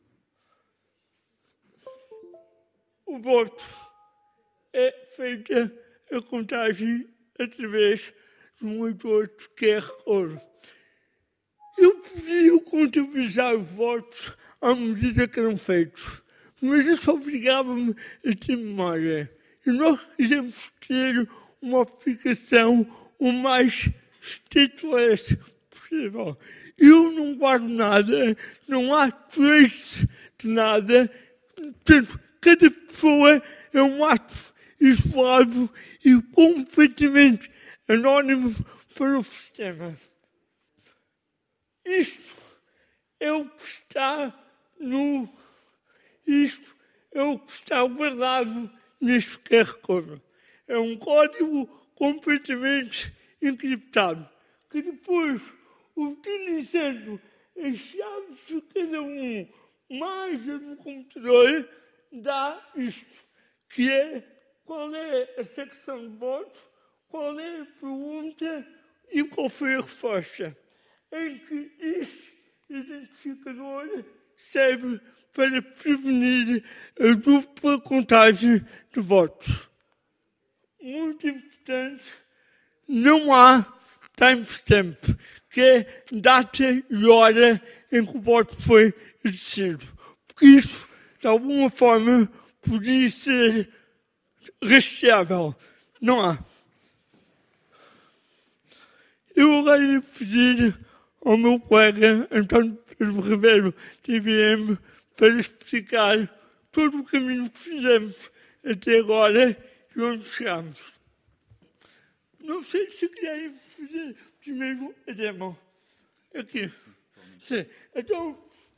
o voto é feita a contagem através de um leitor de Q R Code. Eu podia contabilizar os votos à medida que eram feitos, mas isso obrigava-me a ter memória. E nós quisemos ter uma aplicação o mais stateless possível. Eu não guardo nada, não há trace de nada, portanto, cada pessoa é um ato isolado e completamente anónimo para o sistema. Isto é o que está no... Isto é o que está guardado neste Q R Code. É um código completamente encriptado, que depois, utilizando as chaves de cada um, mais a do computador, dá isto, que é qual é a secção de voto, qual é a pergunta e qual foi a resposta. Em que este identificador serve para prevenir a dupla contagem de votos. Muito importante, não há timestamp, que é data e hora em que o voto foi exercido. Porque isso, de alguma forma, podia ser rastreável. Não há. Eu agora ia pedir ao meu colega António Pedro Ribeiro, T V M, para explicar todo o caminho que fizemos até agora e onde chegamos. Não sei se querem fazer primeiro a demo. Aqui. Sim. Então,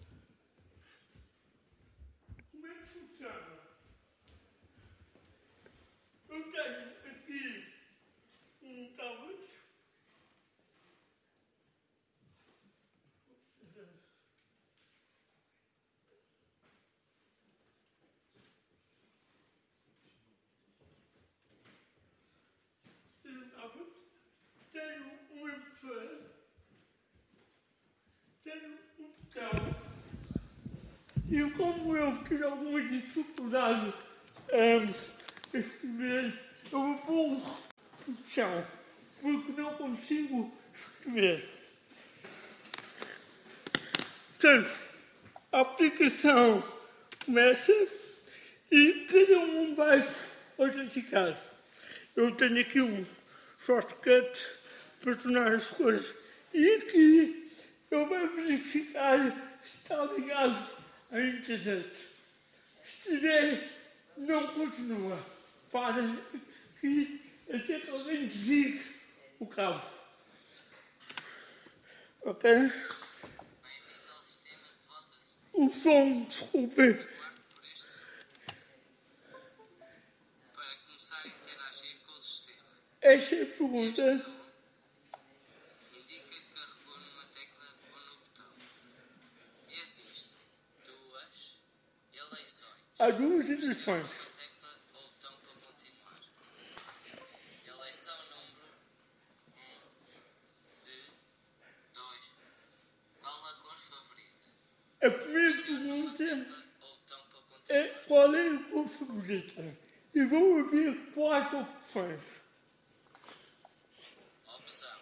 como é que funciona? Eu tenho aqui um tablet. Tenho um impressor, tenho um botão, e como eu tive alguma dificuldade a escrever, eu vou pôr no chão, porque não consigo escrever. Portanto, a aplicação começa e cada um vai autenticar. Eu tenho aqui um shortcut para tornar as coisas. E aqui eu vou verificar se está ligado à internet. Se estiver, não continua. Para aqui até que alguém desligue o cabo. Ok? O som, desculpe. Para começar a interagir com o sistema. Esta é a pergunta. Indica que carregou numa tecla ou no botão. Existem duas eleições. Há duas eleições. Uma tecla ou botão para continuar. Eleição número um de dois. Qual a cor favorita? A primeira pergunta é qual é a cor favorita? E vão haver quatro opções. Opção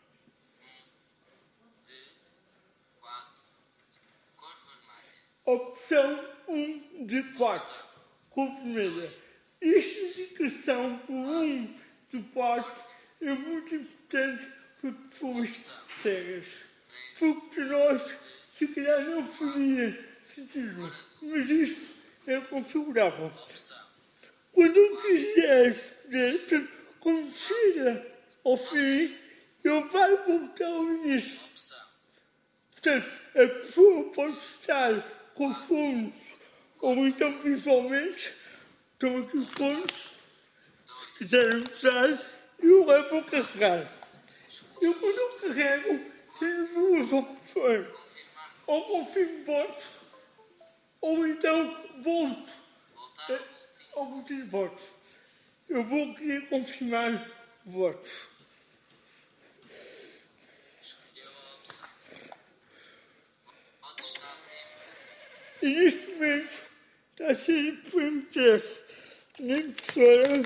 um de quatro. Cor vermelha. Opção um de quatro. Cor vermelha. Esta indicação por um de quatro é muito importante para pessoas cegas. Porque nós, se calhar, não faria sentido. Mas isto é configurável. Quando eu quiser escolher, quando chega ao fim, eu vai voltar ao início. Portanto, a pessoa pode estar com fones ou então visualmente, estão aqui os fones, se quiserem usar, eu vou carregar. Eu quando eu carrego, tenho duas opções. Ou confirmo votos, ou então volto ao boletim de votos. Eu vou querer confirmar votos. E neste momento está a ser um teste na impressora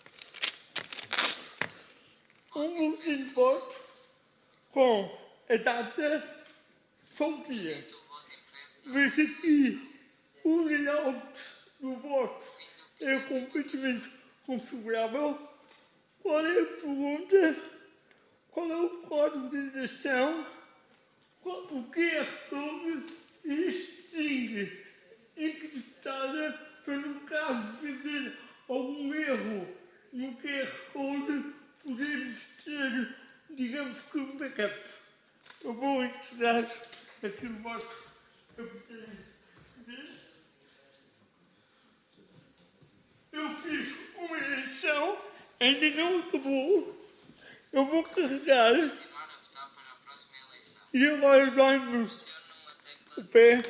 um boletim de votos com a data só o dia. Mas aqui o layout do voto é completamente configurável. Qual é a pergunta? Qual é o código de identificação? O Q R Code e string encriptada para, no caso de haver algum erro no Q R Code, podemos ter, digamos que, um backup. Eu vou integrar aqui o voto para poderem ver. Eu fiz uma eleição, ainda não acabou. Eu vou carregar. E agora dói-me o pé.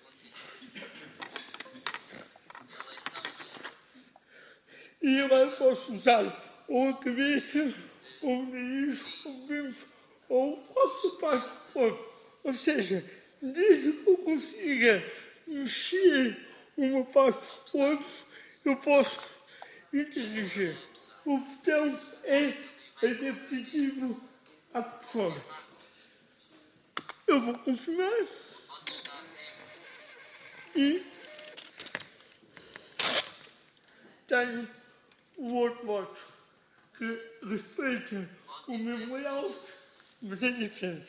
E agora posso usar ou a cabeça, ou o nariz, ou o bico, ou qualquer parte do corpo. Ou seja, desde que eu consiga mexer uma parte do corpo, eu posso interagir. O botão é adaptativo à pessoa. Eu vou confirmar. E tenho o outro voto que respeita o mesmo layout, mas é diferente.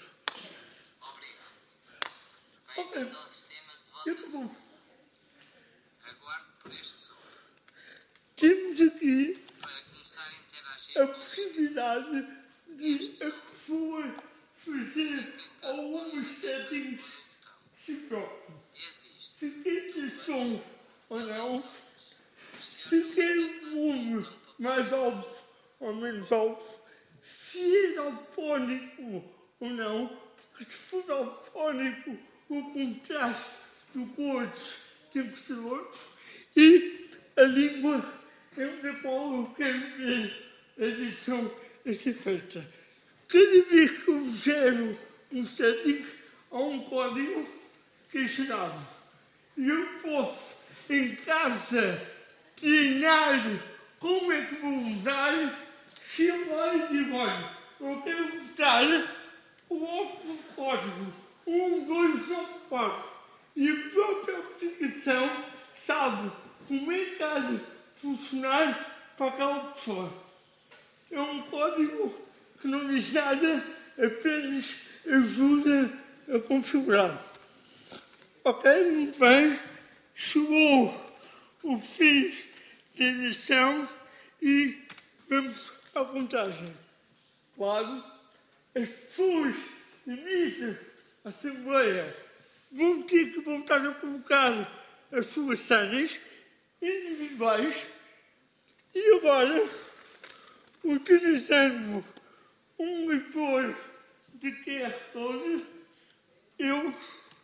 Ok. Eu vou. Aguarde por este som. Temos aqui Para começar a interagir a possibilidade de a pessoa fazer algumas settings si próprio. Se quer ter som ou não, se quer o volume mais alto ou menos alto, se é dalfónico ou não, porque se for dalfónico, o contraste do cores tem que ser outro, e a língua é da qual eu quero ver a edição a ser feita. Cada vez que eu gero um setting, há um código que é gerado. E eu posso, em casa, treinar como é que vou usar, chamar e digo, olha, eu quero botar o óculos código um, dois ou quatro. e a própria aplicação sabe como é que há de funcionar para aquela pessoa. É um código que não diz nada, apenas ajuda a configurar. Ok, muito bem. Chegou o fim da eleição e vamos à contagem. Claro, as pessoas nessa Assembleia vão ter que voltar a colocar as suas senhas individuais e agora, utilizando um leitor de Q R Code, eu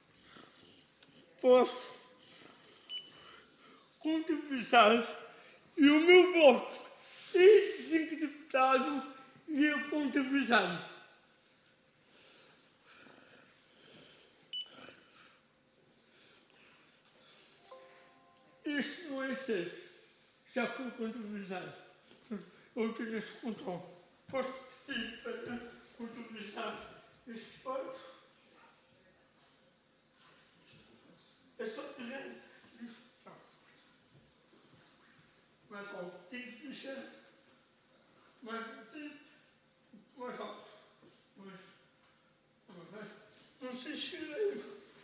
posso contabilizar e o meu voto é desencriptado e é contabilizado. Este não é certo. Já foi contabilizado. Eu tenho esse controle. Posso pedir para contabilizar este voto? É só dizer isso. Mais alto. Tem que deixar mais alto. Mais alto. Mais. Não sei se cheguei.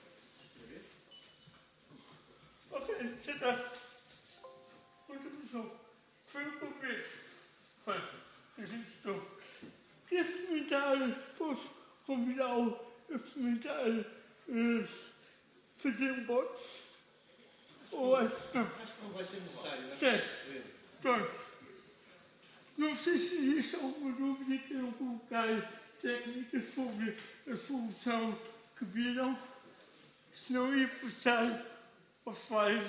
Ok, já está. Contribuição. Foi o convite. Bem, a gente estou. Quer experimentar? Posso convidá-lo a experimentar uh, fazer um voto? Ou acho que não? Acho que não vai ser necessário. Certo. Pronto. Não sei se existe alguma dúvida que eu colocar técnicas sobre a solução que viram. Se não ia passar ao slide.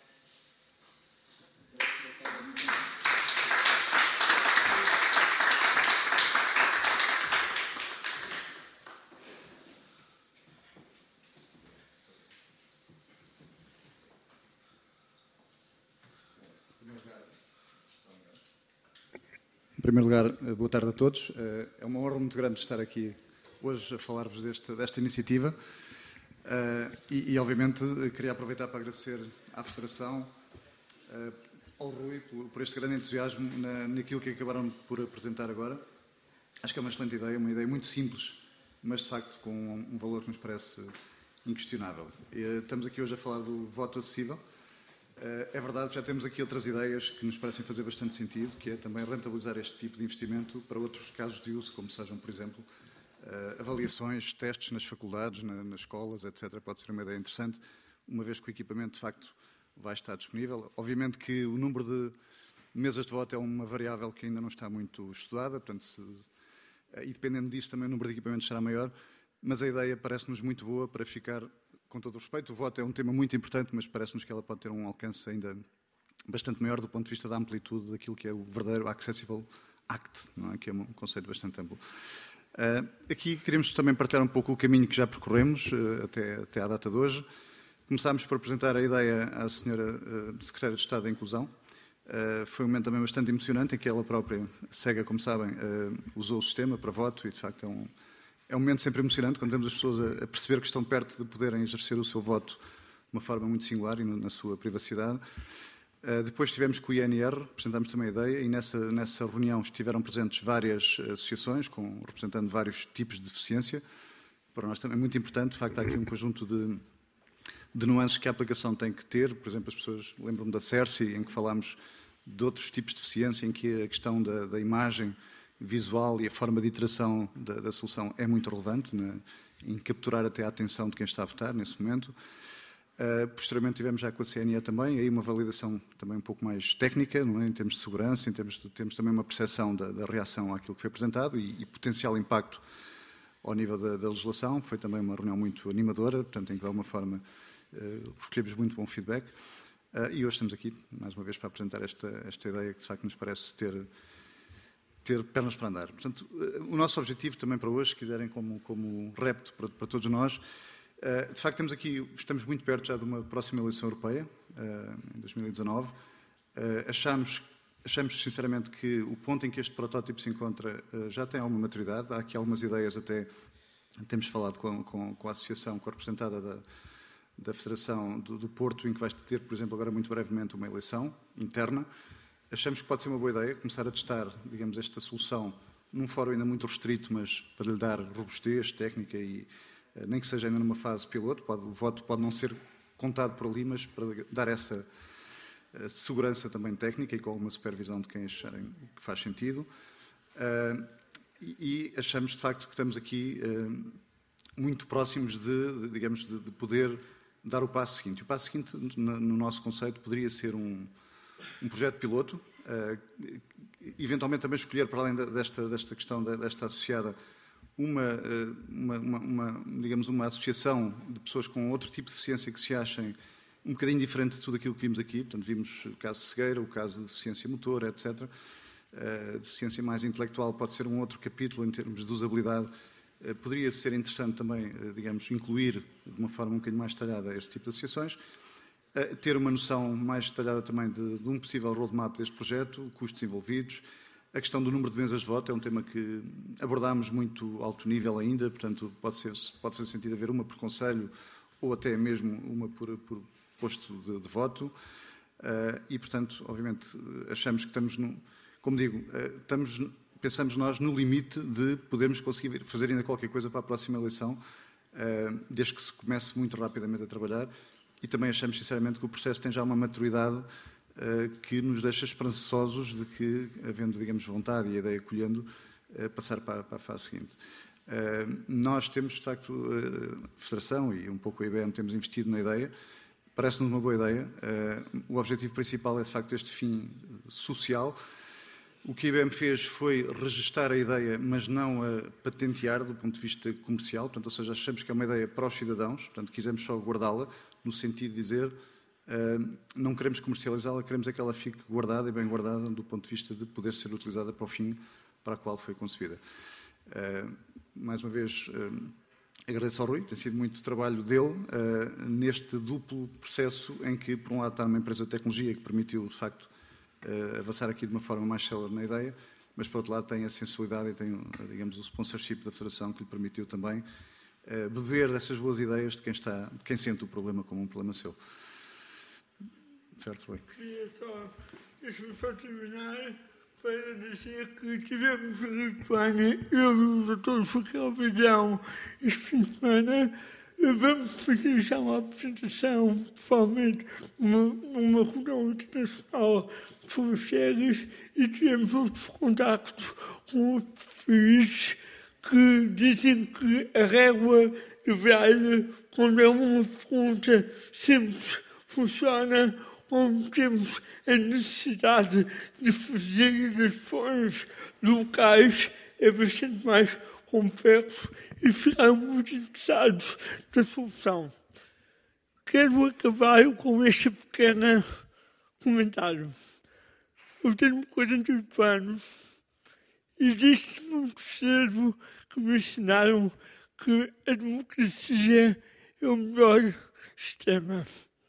Em primeiro lugar, boa tarde a todos. É uma honra muito grande estar aqui hoje a falar-vos desta, desta iniciativa e, e, obviamente, queria aproveitar para agradecer à Federação, ao Rui, por, por este grande entusiasmo na, naquilo que acabaram por apresentar agora. Acho que é uma excelente ideia, uma ideia muito simples, mas, de facto, com um valor que nos parece inquestionável. Estamos aqui hoje a falar do voto acessível. É verdade, já temos aqui outras ideias que nos parecem fazer bastante sentido, que é também rentabilizar este tipo de investimento para outros casos de uso, como sejam, por exemplo, avaliações, testes nas faculdades, nas escolas, etcétera. Pode ser uma ideia interessante, uma vez que o equipamento, de facto, vai estar disponível. Obviamente que o número de mesas de voto é uma variável que ainda não está muito estudada, portanto, se, e dependendo disso também o número de equipamentos será maior, mas a ideia parece-nos muito boa para ficar... Com todo o respeito, o voto é um tema muito importante, mas parece-nos que ela pode ter um alcance ainda bastante maior do ponto de vista da amplitude daquilo que é o verdadeiro Accessible Act, não é? Que é um conceito bastante amplo. Uh, aqui queremos também partilhar um pouco o caminho que já percorremos uh, até, até à data de hoje. Começámos por apresentar a ideia à senhora uh, Secretária de Estado da Inclusão. Uh, foi um momento também bastante emocionante em que ela própria, cega, como sabem, uh, usou o sistema para voto e, de facto, é um... É um momento sempre emocionante quando vemos as pessoas a perceber que estão perto de poderem exercer o seu voto de uma forma muito singular e na sua privacidade. Depois estivemos com o I N R, apresentámos também a ideia e nessa, nessa reunião estiveram presentes várias associações, com, representando vários tipos de deficiência. Para nós também é muito importante, de facto, há aqui um conjunto de, de nuances que a aplicação tem que ter. Por exemplo, as pessoas lembram-me da CERSI, em que falámos de outros tipos de deficiência, em que a questão da, da imagem visual e a forma de iteração da, da solução é muito relevante, né, em capturar até a atenção de quem está a votar nesse momento. Uh, posteriormente tivemos já com a C N E também, aí uma validação também um pouco mais técnica, não é? Em termos de segurança, em termos de, temos também uma percepção da, da reação àquilo que foi apresentado e, e potencial impacto ao nível da, da legislação. Foi também uma reunião muito animadora, portanto, em que de alguma forma uh, recolhemos muito bom feedback. Uh, e hoje estamos aqui, mais uma vez, para apresentar esta, esta ideia que, de facto, nos parece ter... ter pernas para andar. Portanto, o nosso objetivo também para hoje, se quiserem como, como repto para, para todos nós, de facto temos aqui, estamos muito perto já de uma próxima eleição europeia, em dois mil e dezanove. Achamos, achamos sinceramente que o ponto em que este protótipo se encontra já tem alguma maturidade, há aqui algumas ideias até, temos falado com, com, com a associação, com a representada da, da Federação do, do Porto, em que vai ter, por exemplo, agora muito brevemente uma eleição interna. Achamos que pode ser uma boa ideia começar a testar, digamos, esta solução num fórum ainda muito restrito, mas para lhe dar robustez técnica e nem que seja ainda numa fase piloto, pode, o voto pode não ser contado por ali, mas para dar essa uh, segurança também técnica e com alguma supervisão de quem acharem que faz sentido. Uh, e, e achamos, de facto, que estamos aqui uh, muito próximos de, de digamos, de, de poder dar o passo seguinte. O passo seguinte, no, no nosso conceito, poderia ser um, um projeto piloto, uh, eventualmente também escolher, para além desta, desta questão, desta associada, Uma, uma, uma, uma, digamos, uma associação de pessoas com outro tipo de deficiência que se achem um bocadinho diferente de tudo aquilo que vimos aqui. Portanto, vimos o caso de cegueira, o caso de deficiência motora, etcétera. A deficiência mais intelectual pode ser um outro capítulo em termos de usabilidade. Poderia ser interessante também, digamos, incluir de uma forma um bocadinho mais detalhada este tipo de associações. Ter uma noção mais detalhada também de, de um possível roadmap deste projeto, custos envolvidos. A questão do número de mesas de voto é um tema que abordámos muito alto nível ainda, portanto, pode, ser, pode fazer sentido haver uma por conselho ou até mesmo uma por, por posto de, de voto. Uh, e, portanto, obviamente, achamos que estamos, no, como digo, uh, estamos, pensamos nós no limite de podermos conseguir fazer ainda qualquer coisa para a próxima eleição, uh, desde que se comece muito rapidamente a trabalhar. E também achamos, sinceramente, que o processo tem já uma maturidade que nos deixa esperançosos de que, havendo, digamos, vontade e a ideia colhendo, passar para a fase seguinte. Nós temos, de facto, a Federação e um pouco a I B M temos investido na ideia. Parece-nos uma boa ideia. O objetivo principal é, de facto, este fim social. O que a I B M fez foi registar a ideia, mas não a patentear do ponto de vista comercial. Portanto, ou seja, achamos que é uma ideia para os cidadãos. Portanto, quisemos só guardá-la, no sentido de dizer Uh, não queremos comercializá-la, queremos é que ela fique guardada e bem guardada do ponto de vista de poder ser utilizada para o fim para o qual foi concebida. Uh, mais uma vez, uh, agradeço ao Rui, tem sido muito trabalho dele uh, neste duplo processo em que, por um lado, está uma empresa de tecnologia que permitiu, de facto, uh, avançar aqui de uma forma mais célere na ideia, mas, por outro lado, tem a sensibilidade e tem, digamos, o sponsorship da Federação que lhe permitiu também uh, beber dessas boas ideias de quem, está, de quem sente o problema como um problema seu. Certo, Rui. Queria só, deixa-me só terminar para dizer que tivemos em Lituânia, eu e o doutor Raquel Vidão, este fim de semana. Vamos fazer já uma apresentação, provavelmente, numa, numa reunião internacional sobre férias, e tivemos outros contactos com outros países que dizem que a régua de velha, quando é uma pergunta simples, funciona, onde temos a necessidade de fazer eleições locais, é bastante mais complexo e ficamos muito interessados na solução. Quero acabar com este pequeno comentário. Eu tenho quarenta e oito anos e disse muito cedo que me ensinaram que a democracia é o melhor sistema.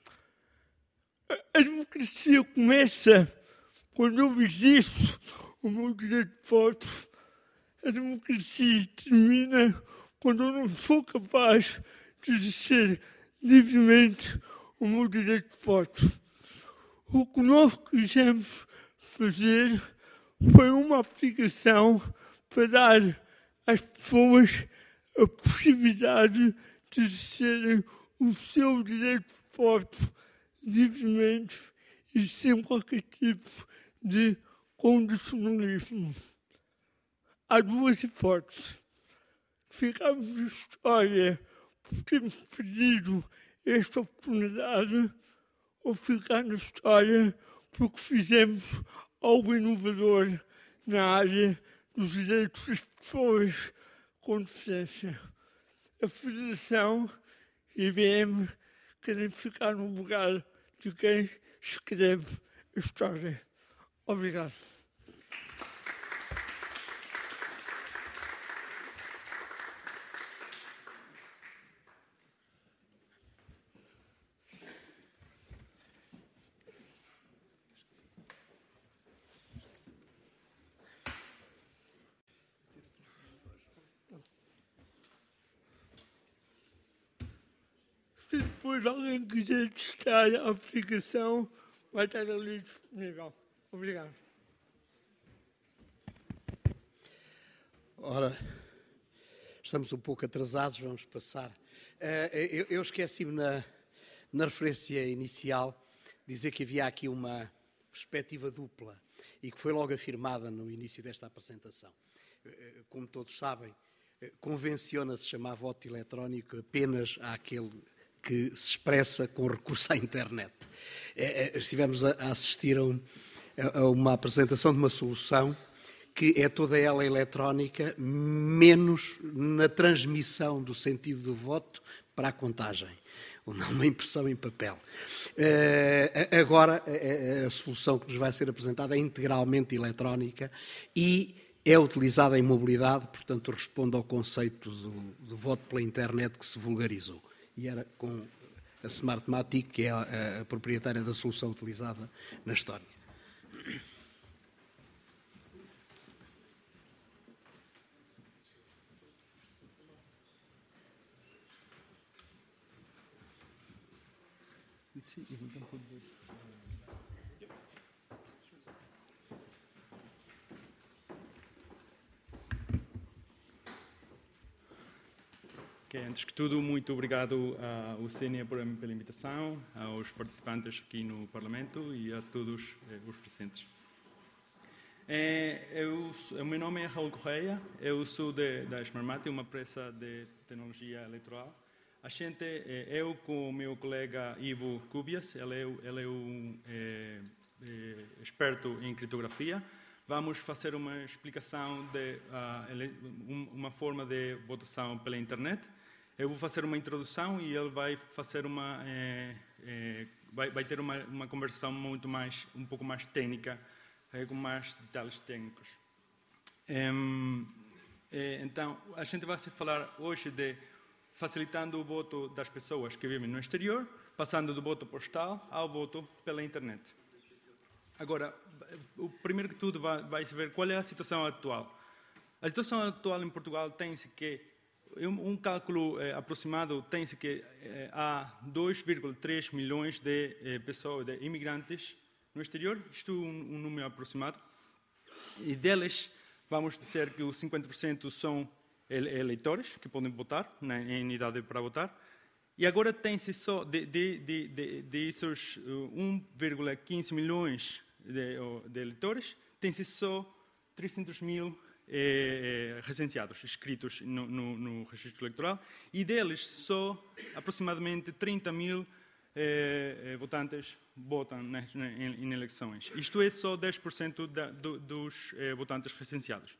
A democracia começa quando eu exerço o meu direito de voto. A democracia termina quando eu não sou capaz de exercer livremente o meu direito de voto. O que nós quisemos fazer foi uma aplicação para dar às pessoas a possibilidade de exercerem o seu direito de voto livremente e sem qualquer tipo de condicionalismo. Há duas hipóteses. Ficamos na história por termos perdido esta oportunidade, ou ficar na história porque fizemos algo inovador na área dos direitos das pessoas com deficiência. A Federação e a I B M querem ficar no lugar de quem escreve a história. Obrigado. Se depois alguém quiser testar a aplicação, vai estar ali disponível. Obrigado. Ora, estamos um pouco atrasados, vamos passar. Uh, eu eu esqueci-me na, na referência inicial dizer que havia aqui uma perspectiva dupla e que foi logo afirmada no início desta apresentação. Uh, como todos sabem, uh, convenciona-se chamar voto eletrónico apenas àquele que se expressa com recurso à internet. Uh, uh, estivemos a, a assistir a, um, a uma apresentação de uma solução que é toda ela eletrónica, menos na transmissão do sentido do voto para a contagem, ou não uma impressão em papel. Uh, agora, a, a solução que nos vai ser apresentada é integralmente eletrónica e é utilizada em mobilidade, portanto, responde ao conceito do, do voto pela internet que se vulgarizou. E era com a Smartmatic, que é a, a proprietária da solução utilizada na Estónia. Okay, antes de tudo, muito obrigado ao C N E pela invitação, aos participantes aqui no Parlamento e a todos eh, os presentes. É, eu, o meu nome é Raul Correia, eu sou de, da Smartmatic, uma empresa de tecnologia eleitoral. A gente, eu com o meu colega Ivo Cubias, ele é, ele é um é, é, experto em criptografia, vamos fazer uma explicação de uh, uma forma de votação pela internet. Eu vou fazer uma introdução e ele vai fazer uma, é, é, vai, vai ter uma, uma conversação muito mais, um pouco mais técnica, é, com mais detalhes técnicos. É, é, então, a gente vai se falar hoje de facilitando o voto das pessoas que vivem no exterior, passando do voto postal ao voto pela internet. Agora, o primeiro que tudo vai, vai se ver qual é a situação atual. A situação atual em Portugal tem-se que, um cálculo eh, aproximado, tem-se que eh, há dois vírgula três milhões de eh, pessoas, de imigrantes no exterior, isto é um, um número aproximado, e deles vamos dizer que os cinquenta por cento são eleitores que podem votar, né, em idade para votar, e agora tem-se só, de, de, de, de, de esses um vírgula quinze milhões de, de eleitores, tem-se só trezentos mil eh, recenseados, inscritos no, no, no registro eleitoral, e deles só aproximadamente trinta mil eh, votantes votam né, em, em eleições. Isto é só dez por cento da, do, dos eh, votantes recenseados.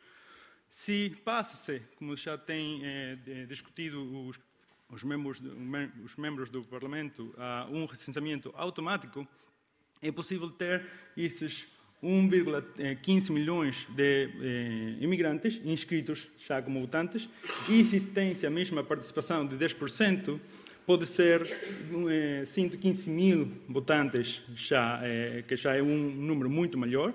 Se passa-se, como já tem eh, discutido os, os, membros, os membros do Parlamento, a um recenseamento automático, é possível ter esses um vírgula quinze milhões de eh, imigrantes inscritos já como votantes, e se tem-se a mesma participação de dez por cento, pode ser eh, cento e quinze mil votantes, já, eh, que já é um número muito maior.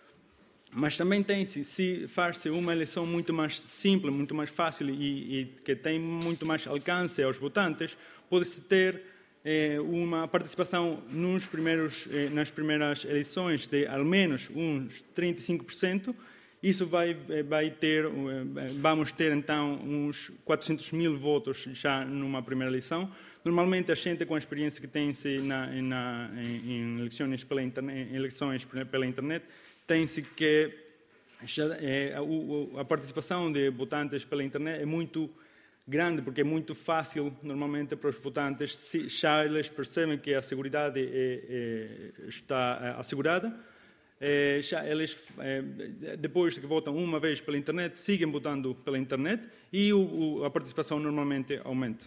Mas também tem-se, se faz-se uma eleição muito mais simples, muito mais fácil e, e que tem muito mais alcance aos votantes, pode-se ter eh, uma participação nos primeiros, eh, nas primeiras eleições de ao menos uns trinta e cinco por cento. Isso vai, vai ter, vamos ter então uns quatrocentos mil votos já numa primeira eleição. Normalmente a gente com a experiência que tem-se na, na, em, em, eleições pela internet, em eleições pela internet, tem-se que já, é, a, a participação de votantes pela internet é muito grande, porque é muito fácil, normalmente, para os votantes, se já eles percebem que a segurança é, é, está assegurada, é, já eles, é, depois que votam uma vez pela internet, seguem votando pela internet e o, o, a participação normalmente aumenta.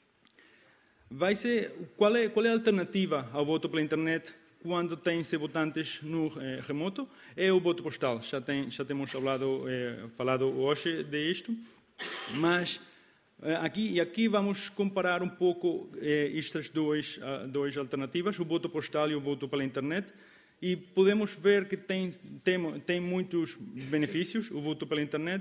Vai ser, qual, é, qual é a alternativa ao voto pela internet quando tem-se votantes no eh, remoto? É o voto postal. Já, tem, já temos falado, eh, falado hoje disto, mas eh, aqui, e aqui vamos comparar um pouco eh, estas duas, uh, duas alternativas, o voto postal e o voto pela internet, e podemos ver que tem, tem, tem muitos benefícios. O voto pela internet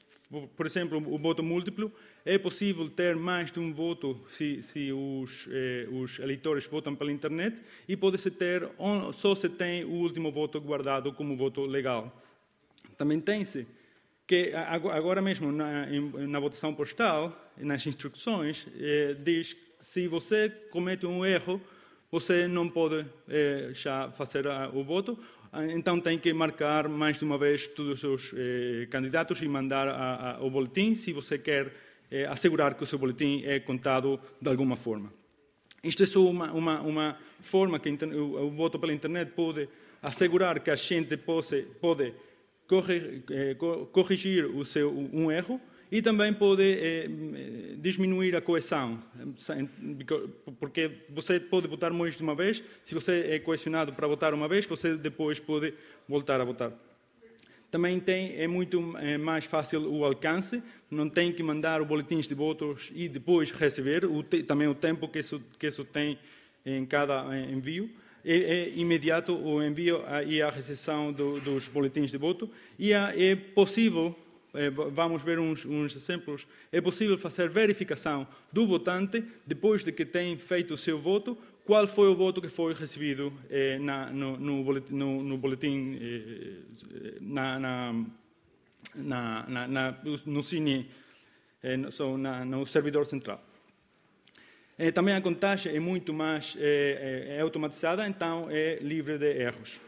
por exemplo, o voto múltiplo, é possível ter mais de um voto se, se os, eh, os eleitores votam pela internet e pode-se ter, só se tem o último voto guardado como voto legal. Também tem-se que agora mesmo na, na votação postal, nas instruções, eh, diz que se você comete um erro, você não pode eh, já fazer a, o voto, então tem que marcar mais de uma vez todos os seus eh, candidatos e mandar a, a, o boletim se você quer eh, assegurar que o seu boletim é contado de alguma forma. Isto é só uma, uma, uma forma que o, o voto pela internet pode assegurar que a gente pode, pode corrigir, eh, corrigir o seu, um erro e também pode eh, diminuir a coesão, porque você pode votar mais de uma vez. Se você é coessionado para votar uma vez, você depois pode voltar a votar. Também tem, é muito é mais fácil o alcance, não tem que mandar os boletins de votos e depois receber, o te, também o tempo que isso, que isso tem em cada envio. É, é imediato o envio e a recepção do, dos boletins de voto, e é possível, vamos ver uns, uns exemplos, é possível fazer verificação do votante depois de que tem feito o seu voto, qual foi o voto que foi recebido eh, na, no, no, boletim, no, no boletim eh, na, na, na, na, no Cine, eh, no, na, no servidor central. Eh, também a contagem é muito mais eh, é automatizada, então é livre de erros.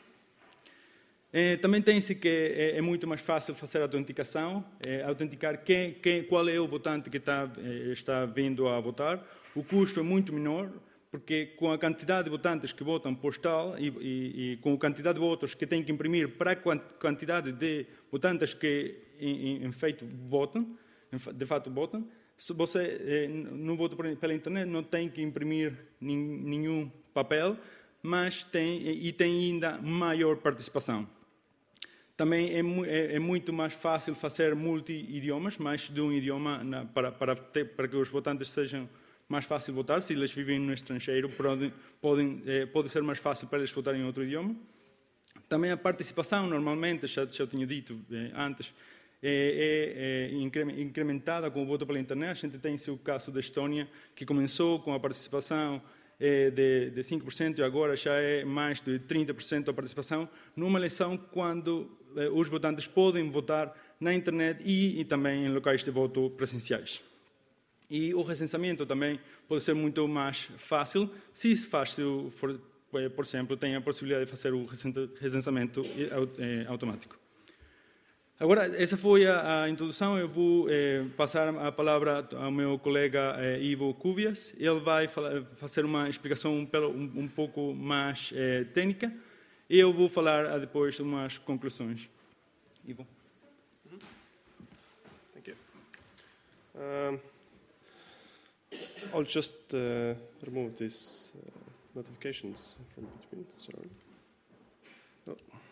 Eh, também tem-se que é, é muito mais fácil fazer a autenticação, é, autenticar quem, quem, qual é o votante que está, eh, está vindo a votar. O custo é muito menor, porque com a quantidade de votantes que votam postal e, e, e com a quantidade de votos que tem que imprimir para a quantidade de votantes que, em, em feito, votam, de fato votam, você, eh, no voto pela internet, não tem que imprimir nenhum papel, mas tem, e tem ainda maior participação. Também é, é, é muito mais fácil fazer multi-idiomas, mais de um idioma, na, para, para, ter, para que os votantes sejam mais fácil votar. Se eles vivem no estrangeiro, podem, podem, é, pode ser mais fácil para eles votarem em outro idioma. Também a participação, normalmente, já, já tinha dito é, antes, é, é, é incrementada com o voto pela internet. A gente tem o caso da Estónia, que começou com a participação é, de, de cinco por cento e agora já é mais de trinta por cento a participação numa eleição quando é, os votantes podem votar na internet e, e também em locais de voto presenciais. E o recenseamento também pode ser muito mais fácil se se faz, se, for, por exemplo, tem a possibilidade de fazer o recenseamento automático. Agora, essa foi a, a introdução. Eu vou eh, passar a palavra ao meu colega eh, Ivo Cuvias. Ele vai falar, fazer uma explicação um, um, um pouco mais eh, técnica e eu vou falar depois umas conclusões. Ivo. Thank you. Um, I'll just uh, remove these uh, notifications from between. Sorry. No.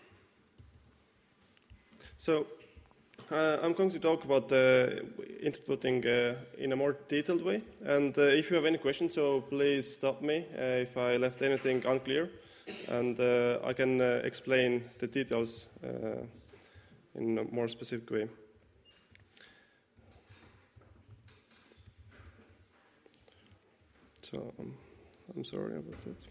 So, uh, I'm going to talk about uh, internet voting uh, in a more detailed way. And uh, if you have any questions, so please stop me uh, if I left anything unclear. And uh, I can uh, explain the details uh, in a more specific way. So, um, I'm sorry about that.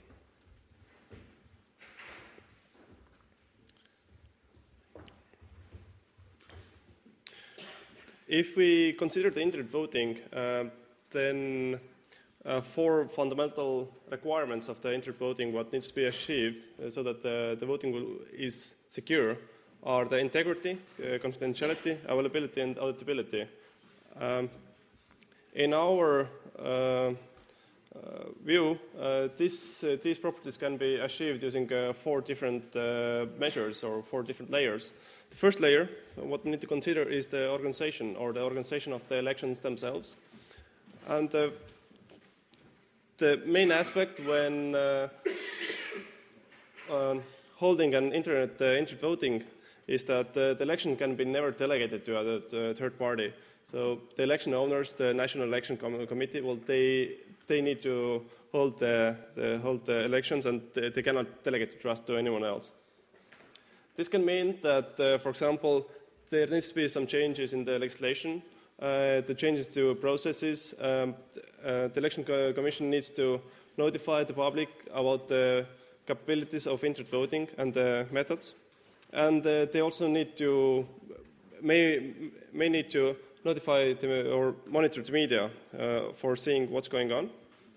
If we consider the internet voting, uh, then uh, four fundamental requirements of the internet voting, what needs to be achieved uh, so that the, the voting will, is secure, are the integrity, uh, confidentiality, availability, and auditability. Um, in our uh, uh, view, uh, this, uh, these properties can be achieved using uh, four different uh, measures or four different layers. The first layer, what we need to consider, is the organization or the organization of the elections themselves. And uh, the main aspect when uh, uh, holding an internet, uh, internet voting is that uh, the election can be never delegated to a, to a third party. So the election owners, the National Election Com- Committee, well, they they need to hold the, the hold the elections, and they, they cannot delegate the trust to anyone else. This can mean that, uh, for example, there needs to be some changes in the legislation, uh, the changes to processes. Um, uh, the Election Commission needs to notify the public about the capabilities of internet voting and the methods. And uh, they also need to, may, may need to notify the, or monitor the media uh, for seeing what's going on.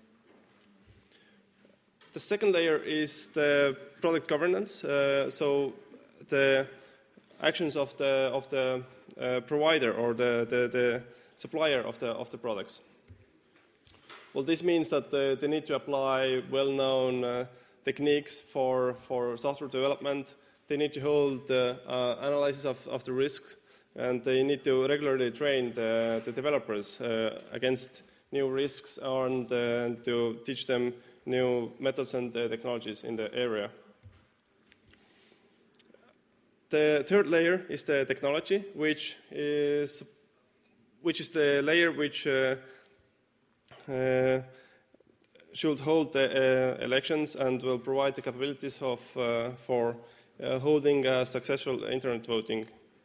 The second layer is the product governance. Uh, so the actions of the of the uh, provider or the, the, the supplier of the of the products. Well, this means that uh, they need to apply well-known uh, techniques for for software development. They need to hold uh, uh, analysis of, of the risk, and they need to regularly train the, the developers uh, against new risks and uh, to teach them new methods and uh, technologies in the area. The third layer is the technology, which is which is the layer which uh, uh, should hold the uh, elections and will provide the capabilities of uh, for uh, holding uh, successful internet voting.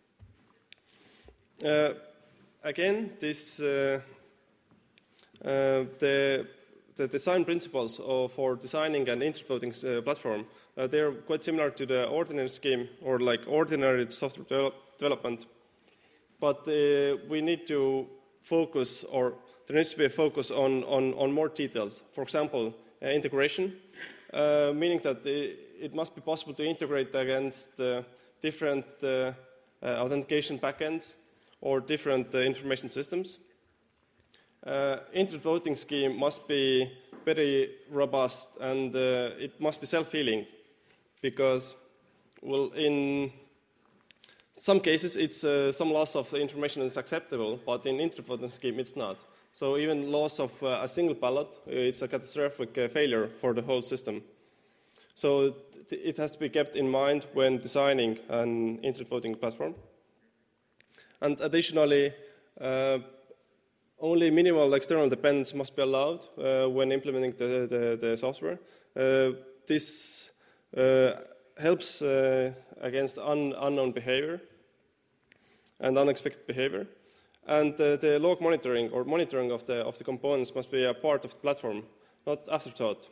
Uh, again, this uh, uh, the the design principles of, for designing an internet voting uh, platform, uh, they are quite similar to the ordinary scheme or like ordinary software develop development. But uh, we need to focus, or there needs to be a focus on, on, on more details. For example, uh, integration, uh, meaning that it, it must be possible to integrate against uh, different uh, uh, authentication backends or different uh, information systems. Uh, internet voting scheme must be very robust, and uh, it must be self-healing, because, well, in some cases, it's uh, some loss of the information is acceptable, but in internet voting scheme, it's not. So even loss of uh, a single ballot, uh, it's a catastrophic uh, failure for the whole system. So th it has to be kept in mind when designing an internet voting platform. And additionally, uh, only minimal external dependence must be allowed uh, when implementing the, the, the software. Uh, this uh, helps uh, against un, unknown behavior and unexpected behavior. And uh, the log monitoring or monitoring of the, of the components must be a part of the platform, not afterthought.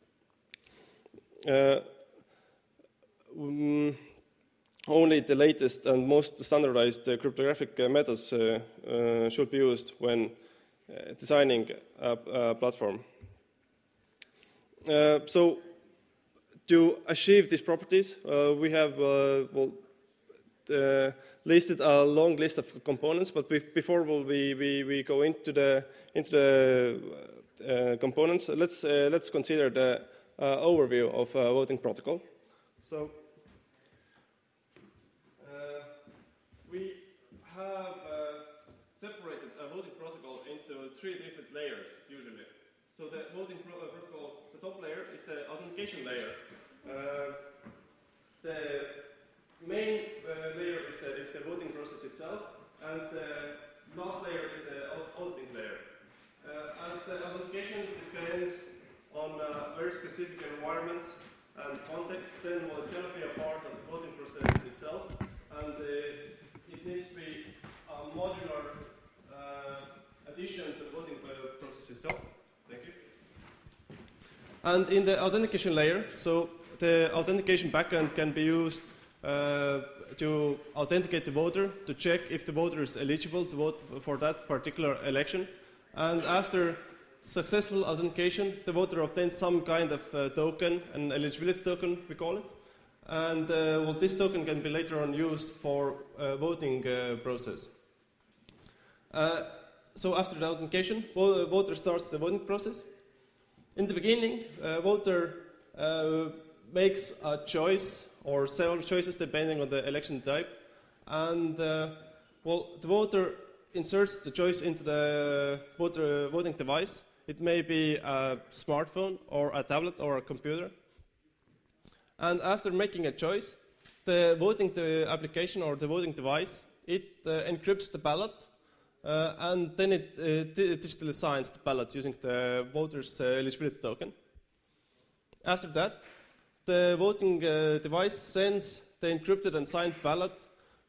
Uh, um, Only the latest and most standardized uh, cryptographic uh, methods uh, uh, should be used when uh, designing a, a platform. Uh, so, to achieve these properties, uh, we have uh, well, uh, listed a long list of components. But be before well, we, we we go into the into the uh, components, let's uh, let's consider the uh, overview of a voting protocol. So. We have uh, separated a voting protocol into three different layers, usually. So the voting pro protocol, the top layer is the authentication layer. Uh, the main uh, layer is the, is the voting process itself, and the last layer is the auditing layer. Uh, as the authentication depends on uh, very specific environments and context, then well, it cannot be a part of the voting process itself. And uh, it needs to be a modular uh, addition to the voting process itself. Thank you. And in the authentication layer, so the authentication backend can be used uh, to authenticate the voter, to check if the voter is eligible to vote for that particular election. And after successful authentication, the voter obtains some kind of uh, token, an eligibility token, we call it. And uh, well, this token can be later on used for uh, voting uh, process. Uh, so after the authentication, vo voter starts the voting process. In the beginning, uh, voter uh, makes a choice or several choices depending on the election type, and uh, well, the voter inserts the choice into the voter uh, voting device. It may be a smartphone or a tablet or a computer. And after making a choice, the voting the application or the voting device, it uh, encrypts the ballot, uh, and then it uh, digitally signs the ballot using the voter's uh, eligibility token. After that, the voting uh, device sends the encrypted and signed ballot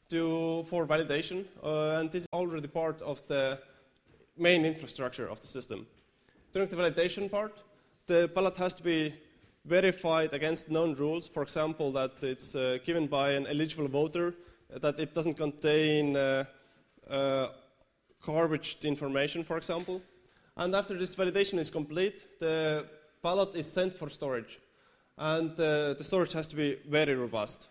to, for validation, uh, and this is already part of the main infrastructure of the system. During the validation part, the ballot has to be verified against known rules, for example, that it's uh, given by an eligible voter, that it doesn't contain uh, uh, garbage information, for example. And after this validation is complete, the ballot is sent for storage. And uh, the storage has to be very robust.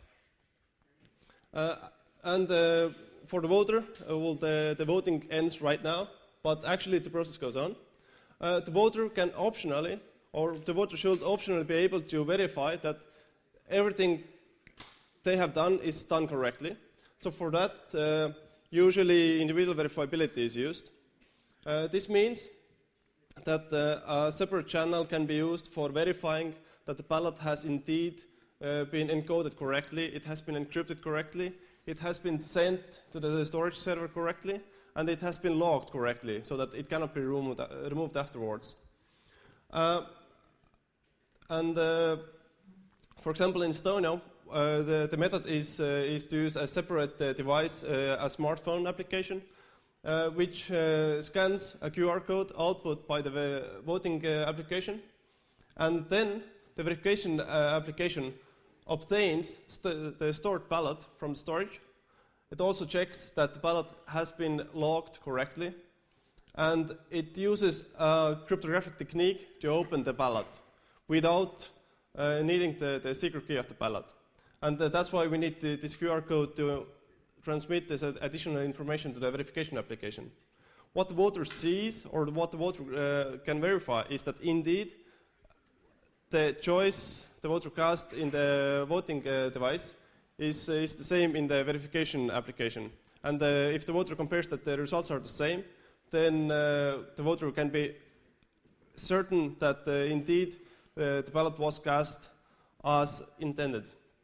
Uh, and uh, for the voter, uh, well, the, the voting ends right now, but actually the process goes on. Uh, the voter can optionally, or the voter should optionally be able to verify that everything they have done is done correctly. So for that, uh, usually individual verifiability is used. Uh, this means that uh, a separate channel can be used for verifying that the ballot has indeed uh, been encoded correctly, it has been encrypted correctly, it has been sent to the storage server correctly, and it has been logged correctly so that it cannot be removed, uh, removed afterwards. Uh, and uh, for example, in Estonia, uh, the, the method is, uh, is to use a separate uh, device, uh, a smartphone application, uh, which uh, scans a Q R code output by the voting uh, application, and then the verification uh, application obtains st the stored ballot from storage. It also checks that the ballot has been logged correctly, and it uses a cryptographic technique to open the ballot without uh, needing the, the secret key of the ballot. And uh, that's why we need the, this Q R code to transmit this additional information to the verification application. What the voter sees, or what the voter uh, can verify, is that indeed the choice the voter cast in the voting uh, device is, uh, is the same in the verification application. And uh, if the voter compares that the results are the same, then uh, the voter can be certain that uh, indeed uh, the ballot was cast as intended.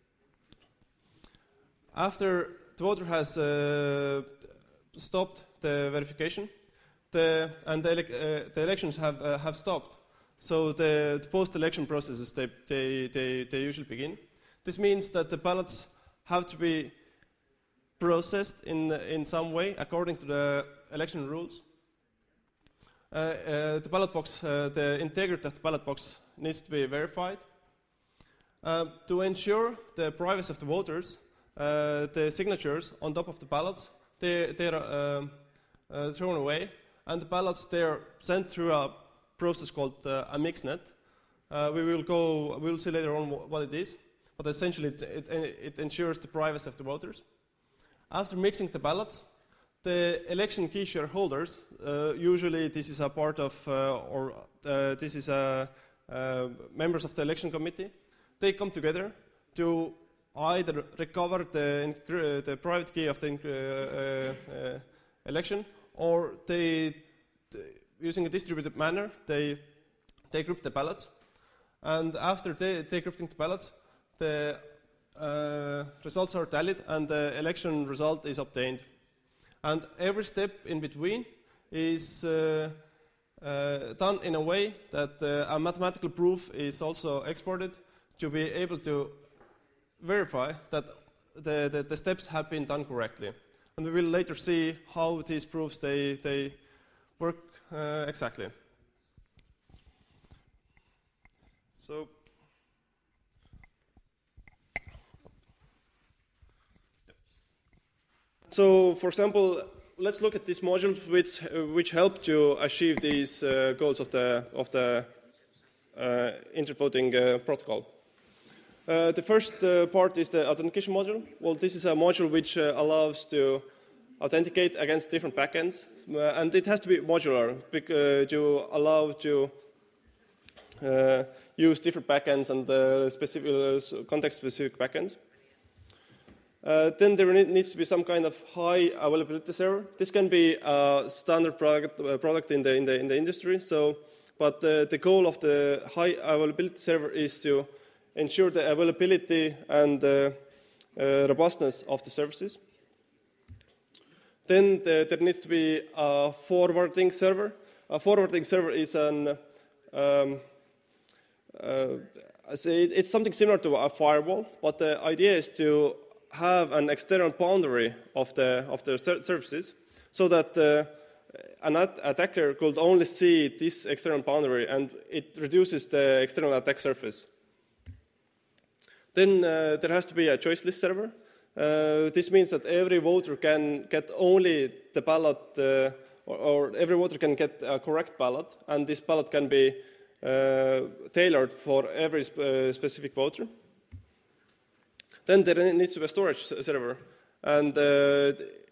After the voter has uh, stopped the verification, the, and the, ele uh, the elections have, uh, have stopped, so the, the post-election processes, they, they, they, they usually begin. This means that the ballots have to be processed in, in some way according to the election rules. Uh, uh, the ballot box, uh, the integrity of the ballot box needs to be verified. Uh, to ensure the privacy of the voters, uh, the signatures on top of the ballots, they, they are um, uh, thrown away, and the ballots, they are sent through a process called uh, a mixnet. Uh, we will go, we will see later on what it is, but essentially it, it, it ensures the privacy of the voters. After mixing the ballots, the election key shareholders, uh, usually this is a part of, uh, or uh, this is a, uh, members of the election committee, they come together to either recover the, the private key of the uh, uh, election, or they, using a distributed manner, they decrypt the ballots. And after they decrypting the ballots, the uh, results are tallied and the election result is obtained. And every step in between is uh, uh, done in a way that uh, a mathematical proof is also exported to be able to verify that the, the, the steps have been done correctly. And we will later see how these proofs they, they work uh, exactly. So, so for example, let's look at these modules which uh, which help to achieve these uh, goals of the of the uh, intervoting uh, protocol. Uh, the first uh, part is the authentication module. Well, this is a module which uh, allows to authenticate against different backends, uh, and it has to be modular uh, to allow to uh, use different backends and uh, specific uh, context-specific backends. Uh, then there needs to be some kind of high availability server. This can be a standard product, uh, product in the in the in the industry. So, but uh, the goal of the high availability server is to ensure the availability and uh, uh, robustness of the services. Then the, there needs to be a forwarding server. A forwarding server is an um, uh, it's something similar to a firewall, but the idea is to have an external boundary of the of the ser- surfaces, so that uh, an at- attacker could only see this external boundary, and it reduces the external attack surface. Then uh, there has to be a choice list server. Uh, this means that every voter can get only the ballot, uh, or, or every voter can get a correct ballot, and this ballot can be uh, tailored for every sp- uh, specific voter. Then there needs to be a storage server, and uh,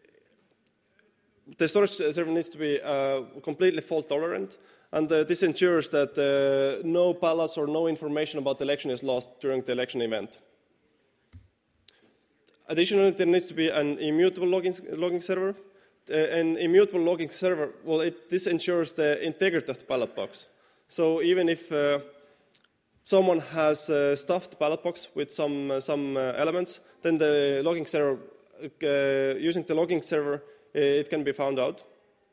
the storage server needs to be uh, completely fault tolerant, and uh, this ensures that uh, no ballots or no information about the election is lost during the election event. Additionally, there needs to be an immutable logging, logging server. Uh, an immutable logging server, well, it, this ensures the integrity of the ballot box. So even if uh, someone has uh, stuffed the ballot box with some uh, some uh, elements, then the logging server, uh, using the logging server, uh, it can be found out.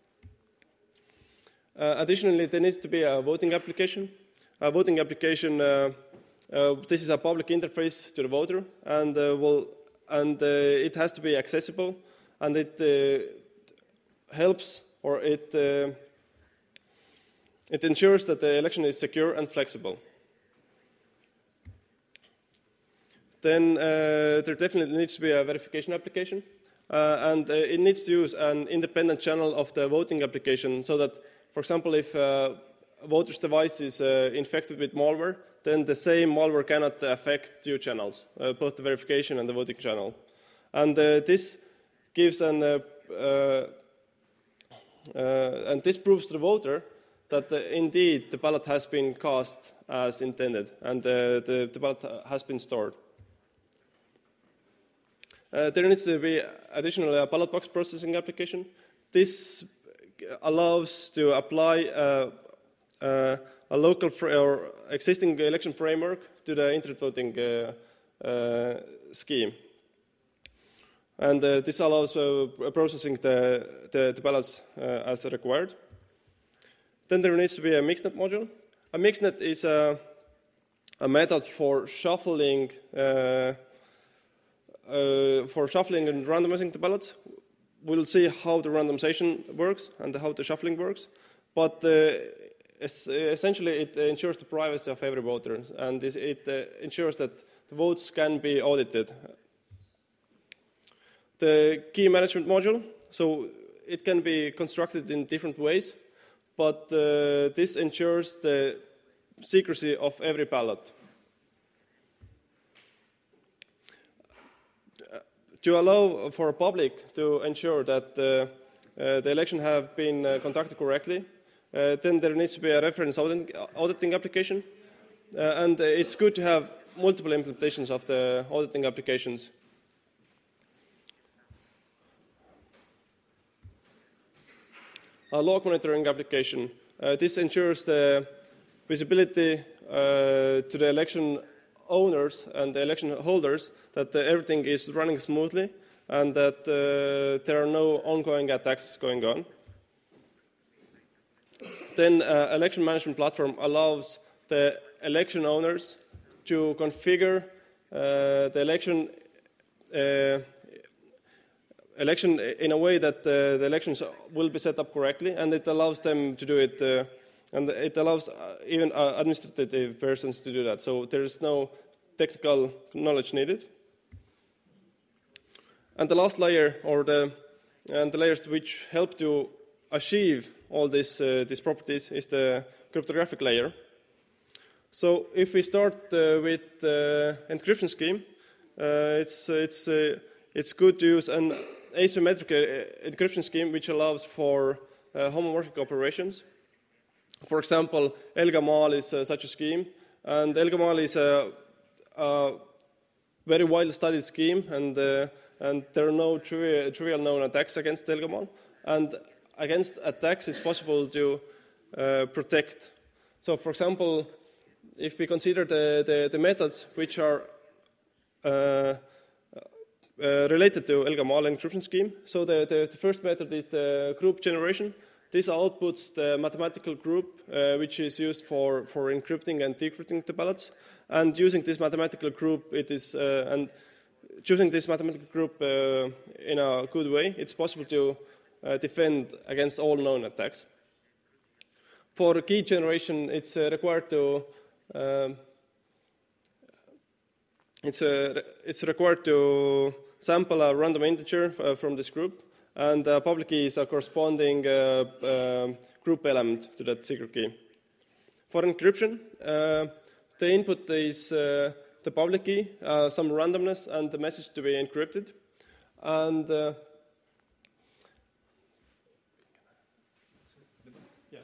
Uh, additionally, there needs to be a voting application. A voting application, uh, uh, this is a public interface to the voter, and uh, will and uh, it has to be accessible, and it uh, helps, or it uh, it ensures that the election is secure and flexible. Then uh, there definitely needs to be a verification application, uh, and uh, it needs to use an independent channel of the voting application, so that, for example, if uh, a voter's device is uh, infected with malware, then the same malware cannot affect two channels, uh, both the verification and the voting channel. And uh, this gives an uh, uh, uh, and this proves to the voter that uh, indeed the ballot has been cast as intended, and uh, the, the ballot has been stored. Uh, there needs to be additionally a ballot box processing application. This allows to apply uh, uh, a local fr- or existing election framework to the internet voting uh, uh, scheme. And uh, this allows uh, processing the, the, the ballots uh, as required. Then there needs to be a mixnet module. A mixnet is a, a method for shuffling uh, uh, for shuffling and randomizing the ballots. We'll see how the randomization works and how the shuffling works, but uh, es- essentially it ensures the privacy of every voter, and this, it uh, ensures that the votes can be audited. The key management module, so it can be constructed in different ways, but uh, this ensures the secrecy of every ballot. To allow for a public to ensure that uh, uh, the election have been uh, conducted correctly, uh, then there needs to be a reference auditing, auditing application, uh, and uh, it's good to have multiple implementations of the auditing applications. A log monitoring application. Uh, this ensures the visibility uh, to the election owners and the election holders that uh, everything is running smoothly and that uh, there are no ongoing attacks going on. Then uh, election management platform allows the election owners to configure uh, the election uh, election in a way that uh, the elections will be set up correctly, and it allows them to do it, uh, and it allows uh, even uh, administrative persons to do that. So there is no technical knowledge needed. And the last layer, or the and the layers which help to achieve all these uh, these properties, is the cryptographic layer. So if we start uh, with the encryption scheme, uh, it's it's uh, it's good to use an asymmetric uh, encryption scheme which allows for uh, homomorphic operations. For example, Elgamal is uh, such a scheme, and Elgamal is a, a very widely studied scheme, and uh, and there are no trivial, trivial known attacks against Elgamal. And against attacks, it's possible to uh, protect. So, for example, if we consider the, the, the methods which are uh, Uh, related to Elgamal encryption scheme. So the, the, the first method is the group generation. This outputs the mathematical group uh, which is used for, for encrypting and decrypting the ballots. And using this mathematical group, it is uh, and choosing this mathematical group uh, in a good way, it's possible to uh, defend against all known attacks. For key generation, it's uh, required to um, it's uh, it's required to sample a random integer uh, from this group, and uh, public key is a corresponding uh, uh, group element to that secret key. For encryption, uh, the input is uh, the public key, uh, some randomness, and the message to be encrypted. And uh, yeah.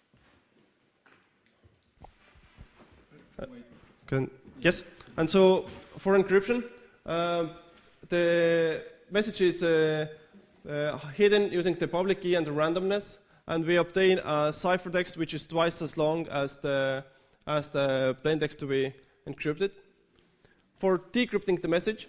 Uh, can, yes, and so for encryption, uh, the message is uh, uh, hidden using the public key and the randomness, and we obtain a ciphertext which is twice as long as the as the plain text to be encrypted. For decrypting the message,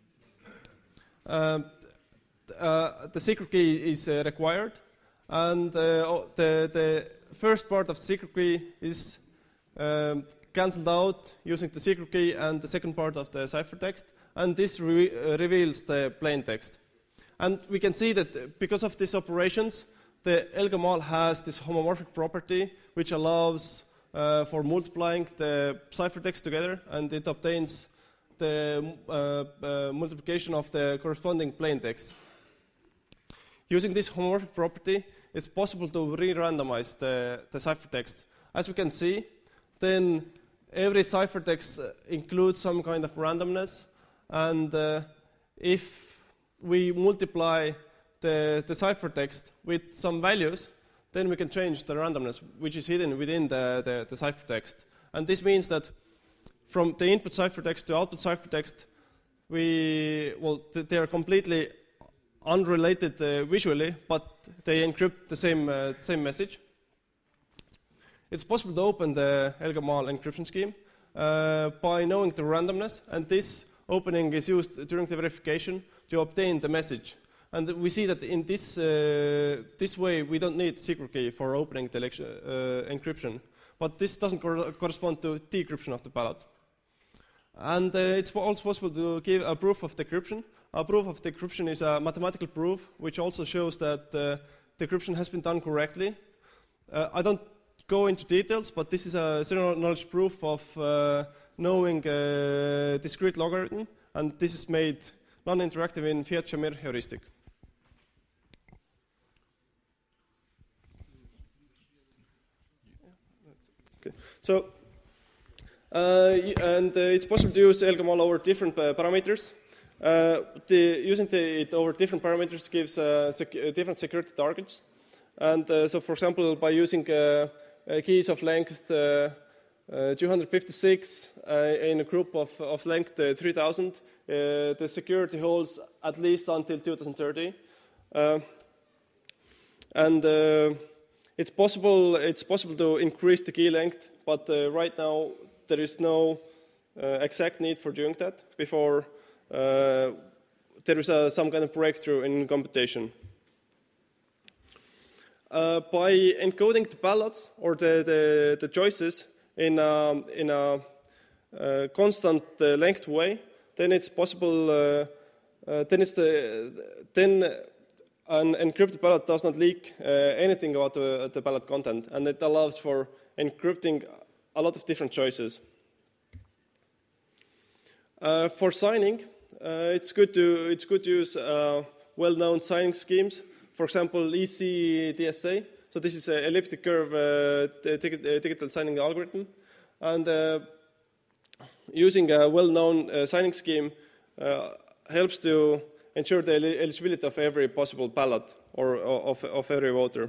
uh, uh, the secret key is uh, required, and uh, the the first part of secret key is um, cancelled out using the secret key and the second part of the ciphertext, and this re uh, reveals the plain text. And we can see that because of these operations, the Elgamal has this homomorphic property which allows uh, for multiplying the ciphertext together, and it obtains the uh, uh, multiplication of the corresponding plain text. Using this homomorphic property, it's possible to re-randomize the, the ciphertext. As we can see, then every ciphertext uh, includes some kind of randomness, and uh, if we multiply the, the ciphertext with some values, then we can change the randomness, which is hidden within the, the, the ciphertext. And this means that from the input ciphertext to output ciphertext, we, well, th they are completely unrelated uh, visually, but they encrypt the same, uh, same message. It's possible to open the Elgamal encryption scheme uh, by knowing the randomness, and this opening is used during the verification to obtain the message. And we see that in this, uh, this way, we don't need secret key for opening the election, uh, encryption. But this doesn't cor correspond to decryption of the ballot. And uh, it's also possible to give a proof of decryption. A proof of decryption is a mathematical proof, which also shows that uh, decryption has been done correctly. Uh, I don't go into details, but this is a zero knowledge proof of uh, knowing uh, discrete logarithm, and this is made non-interactive in Fiat-Shamir heuristic. Okay. So, uh, and uh, it's possible to use Elgamal over different uh, parameters. Uh, the, using the, it over different parameters gives uh, sec different security targets. And uh, so, for example, by using uh, uh, keys of length uh, uh, two hundred fifty-six uh, in a group of, of length uh, three thousand, uh, the security holds at least until two thousand thirty. Uh, and uh, it's possible, it's possible to increase the key length, but uh, right now there is no uh, exact need for doing that before uh, there is a, some kind of breakthrough in computation. Uh, by encoding the ballots or the, the, the choices in a, in a uh, constant uh, length way, then it's possible, uh, uh, then, it's the, then an encrypted ballot does not leak uh, anything about the, the ballot content, and it allows for encrypting a lot of different choices. Uh, for signing, uh, it's good to it's good to use uh, well-known signing schemes. For example, E C D S A. So this is an elliptic curve uh, digital signing algorithm, and uh, using a well-known uh, signing scheme uh, helps to ensure the eligibility of every possible ballot or, or of, of every voter.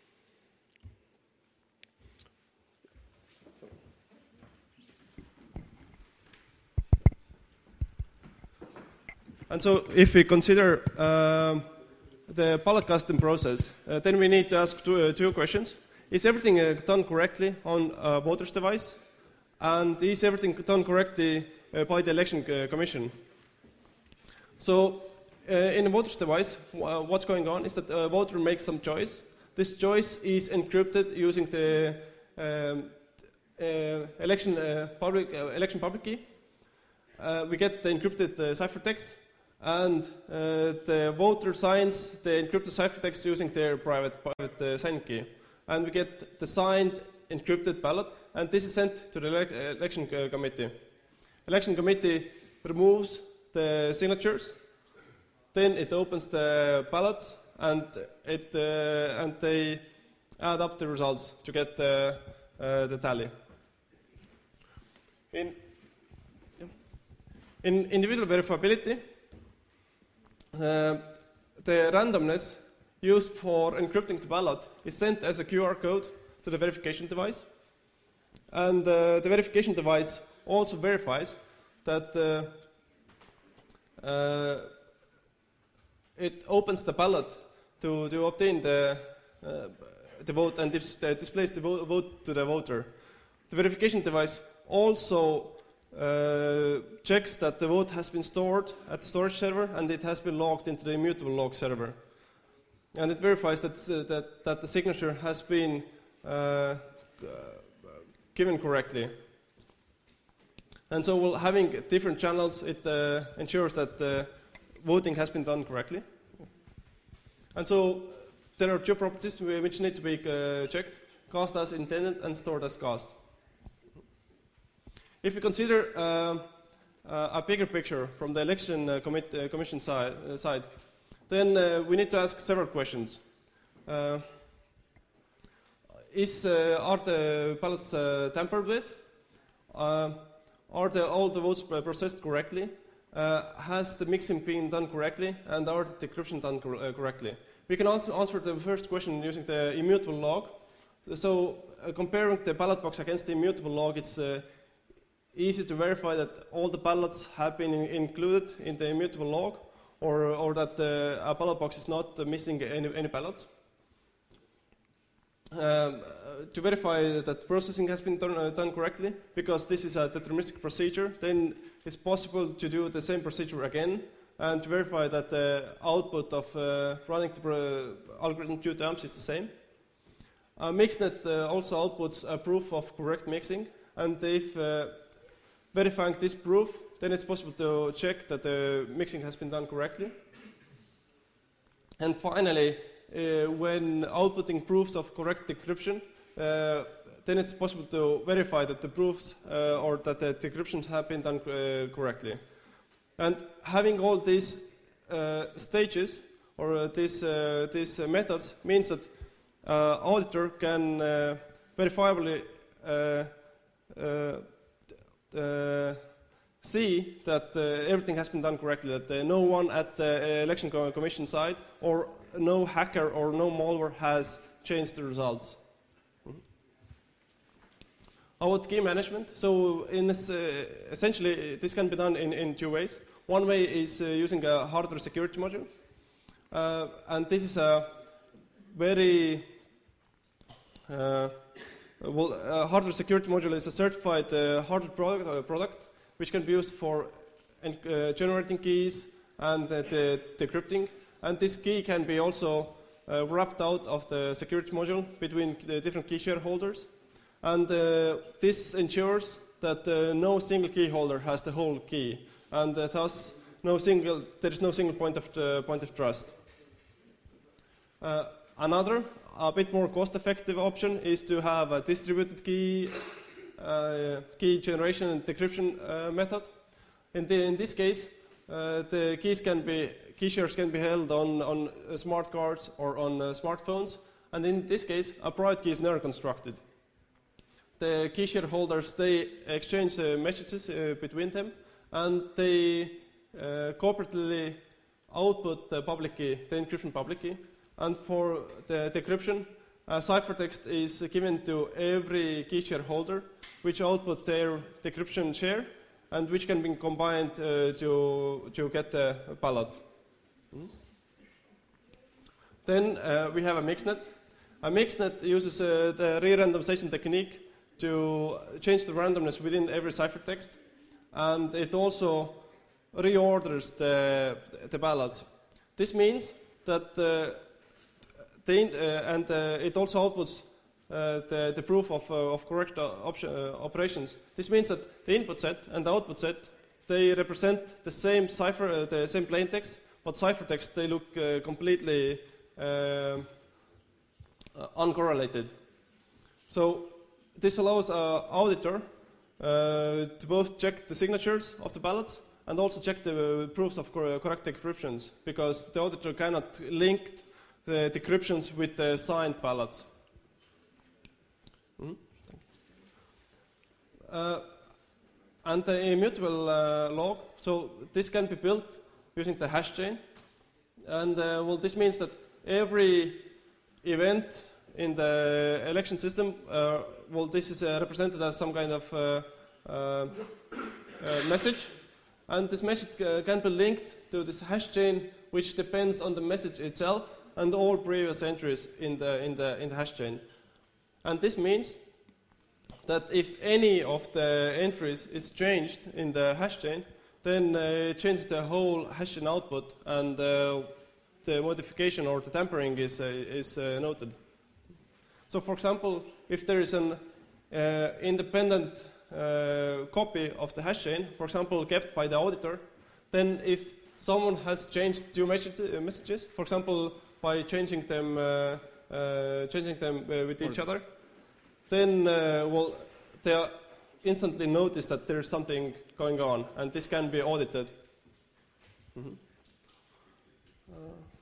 And so if we consider uh, the ballot casting process, uh, then we need to ask two, uh, two questions. Is everything uh, done correctly on a voter's device? And is everything done correctly uh, by the election uh, commission? So uh, in a voter's device, uh, what's going on is that a voter makes some choice. This choice is encrypted using the um, uh, election, uh, public, uh, election public key. uh, we get the encrypted uh, ciphertext, and uh, the voter signs the encrypted ciphertext using their private, private uh, sign key. And we get the signed encrypted ballot, and this is sent to the ele- election uh, committee. Election committee removes the signatures, then it opens the ballots, and it uh, and they add up the results to get the, uh, the tally. In, in individual verifiability, uh, the randomness used for encrypting the ballot is sent as a Q R code to the verification device. And uh, the verification device also verifies that uh, uh, it opens the ballot to, to obtain the, uh, the vote and dis- uh, displays the vo- vote to the voter. The verification device also uh, checks that the vote has been stored at the storage server and it has been logged into the immutable log server. And it verifies that, uh, that, that the signature has been uh, given correctly. And so well, having different channels, it uh, ensures that the voting has been done correctly. And so there are two properties which need to be uh, checked: cast as intended and stored as cast. If we consider uh, uh, a bigger picture from the election uh, commit, uh, commission side, uh, side then uh, we need to ask several questions. Uh, is, uh, are the ballots uh, tampered with? Uh, are the, all the votes processed correctly? Uh, has the mixing been done correctly? And are the decryption done cor- uh, correctly? We can also answer the first question using the immutable log. So uh, comparing the ballot box against the immutable log, it's uh, easy to verify that all the ballots have been in- included in the immutable log, or, or that uh, a ballot box is not uh, missing any, any ballots. Um, uh, to verify that processing has been done, uh, done correctly, because this is a deterministic procedure, then it's possible to do the same procedure again and to verify that the output of uh, running the pro- algorithm two times is the same. Uh, MixNet uh, also outputs a proof of correct mixing, and if uh, verifying this proof, then it's possible to check that the mixing has been done correctly. And finally, uh, when outputting proofs of correct decryption, uh, then it's possible to verify that the proofs uh, or that the decryptions have been done uh, correctly. And having all these uh, stages or uh, these, uh, these uh, methods means that uh, auditor can uh, verifiably uh, uh, uh, see that uh, everything has been done correctly, that uh, no one at the election commission side or no hacker or no malware has changed the results. About key management, so in this, uh, essentially this can be done in, in two ways. One way is uh, using a hardware security module, uh, and this is a very uh, well, a hardware security module is a certified uh, hardware product, uh, product which can be used for uh, generating keys and uh, the decrypting, and this key can be also uh, wrapped out of the security module between the different key shareholders. And uh, this ensures that uh, no single key holder has the whole key, and uh, thus no single, there is no single point of, uh, point of trust. Uh, another, a bit more cost-effective option is to have a distributed key, uh, key generation and decryption uh, method. In, the, in this case, uh, the keys can be, key shares can be held on, on uh, smart cards or on uh, smartphones, and in this case, a private key is never constructed. The key shareholders, they exchange uh, messages uh, between them, and they uh, cooperatively output the public key, the encryption public key. And for the decryption, a ciphertext is given to every key shareholder, which output their decryption share, and which can be combined uh, to, to get the ballot. Mm. Then uh, we have a MixNet. A MixNet uses uh, the re-randomization technique to change the randomness within every ciphertext, and it also reorders the, the ballots. This means that uh, the, uh, and uh, it also outputs uh, the, the proof of, uh, of correct uh, option, uh, operations. This means that the input set and the output set, they represent the same cipher, uh, the same plain text, but ciphertext, they look uh, completely uh, uh, uncorrelated. So this allows an auditor uh, to both check the signatures of the ballots and also check the uh, proofs of cor correct decryptions, because the auditor cannot link the decryptions with the signed ballots. Mm-hmm. uh, and the immutable uh, log, so this can be built using the hash chain. And uh, well, this means that every event in the election system, uh, well, this is uh, represented as some kind of uh, uh, uh, message. And this message uh, can be linked to this hash chain, which depends on the message itself and all previous entries in the, in the, in the hash chain. And this means that if any of the entries is changed in the hash chain, then uh, it changes the whole hash chain output, and uh, the modification or the tampering is, uh, is uh, noted. So, for example, if there is an uh, independent uh, copy of the hash chain, for example, kept by the auditor, then if someone has changed two messages, for example, by changing them, uh, uh, changing them uh, with each other, then uh, well, they instantly notice that there is something going on, and this can be audited. Mm-hmm. uh,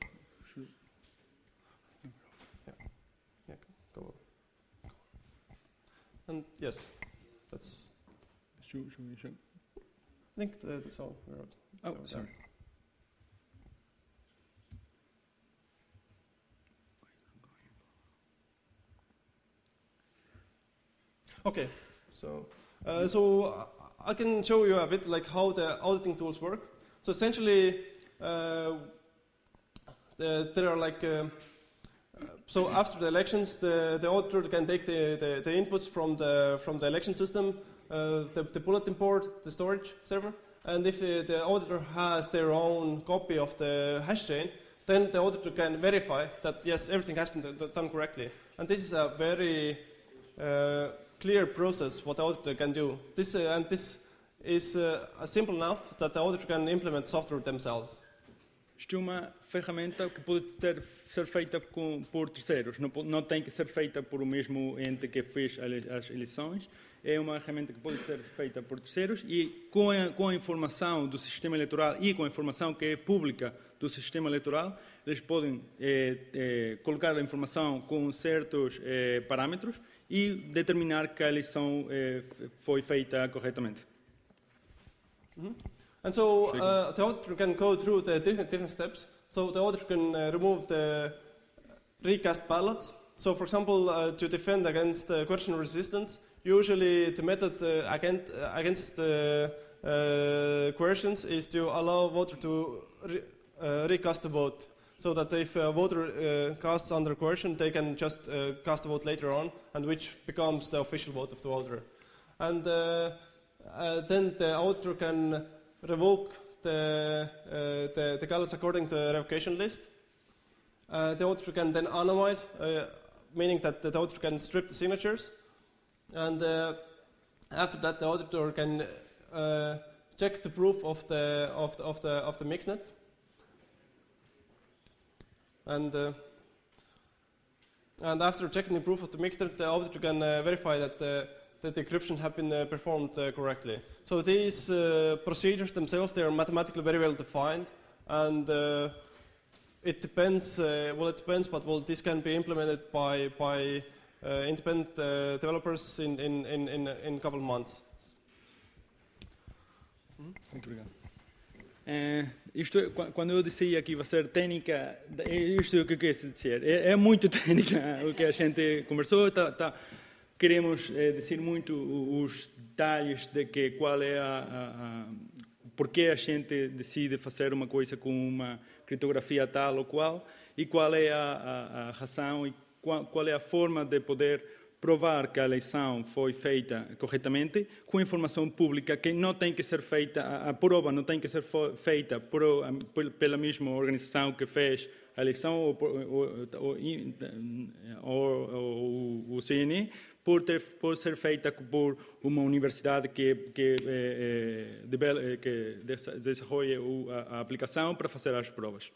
yeah. Yeah, go on. And yes, that's. Should, should we show? I think that's all we wrote. Oh, so, sorry. Yeah. Okay, so uh, so I can show you a bit like how the auditing tools work. So essentially, uh, the, there are like uh, so after the elections, the, the auditor can take the, the, the inputs from the from the election system, uh, the, the bulletin board, the storage server, and if the, the auditor has their own copy of the hash chain, then the auditor can verify that yes, everything has been done correctly. And this is a very uh, clear process what the auditor can do. This uh, and this is uh, simple enough that the auditor can implement software themselves. Isto é uma ferramenta que pode ter, ser feita com, por terceiros, não, não tem que ser feita por o mesmo ente que fez as eleições. É uma ferramenta que pode ser feita por terceiros e com a, com a informação do sistema eleitoral e com a informação que é pública do sistema eleitoral, eles podem é, é, colocar a informação com certos é, parâmetros e determinar que a eleição eh, foi feita corretamente. Mm-hmm. And so uh, the auditor can go through the different, different steps. So the auditor can uh, remove the recast ballots. So, for example, uh, to defend against uh, coercion resistance, usually the method uh, against, uh, against the uh, coercions is to allow voter to re uh, recast the vote. So that if a voter uh, casts under coercion, they can just uh, cast a vote later on, and which becomes the official vote of the auditor. And uh, uh, then the auditor can revoke the, uh, the, the ballots according to the revocation list. Uh, the auditor can then anonymize, uh, meaning that the auditor can strip the signatures. And uh, after that, the auditor can uh, check the proof of the, of the, of the, of the mixnet. And, uh, and after checking the proof of the mixture, the auditor can uh, verify that uh, the decryption have been uh, performed uh, correctly. So these uh, procedures themselves, they are mathematically very well defined, and uh, it depends. Uh, well, it depends, but well, this can be implemented by by uh, independent uh, developers in in in in in a couple of months. Muito obrigado. É, isto, quando eu dizia que ia ser técnica, é isto que eu quis dizer. É, é muito técnica o que a gente conversou. Tá, tá, queremos é, dizer muito os detalhes de que qual é a, a, a porque a gente decide fazer uma coisa com uma criptografia tal ou qual e qual é a, a, a razão e qual, qual é a forma de poder provar que a eleição foi feita corretamente com informação pública que não tem que ser feita, a, a prova não tem que ser feita por, pela mesma organização que fez a eleição ou, ou, ou, ou o C N E por, ter, por ser feita por uma universidade que, que, eh, eh, que desenvolve a, a aplicação para fazer as provas.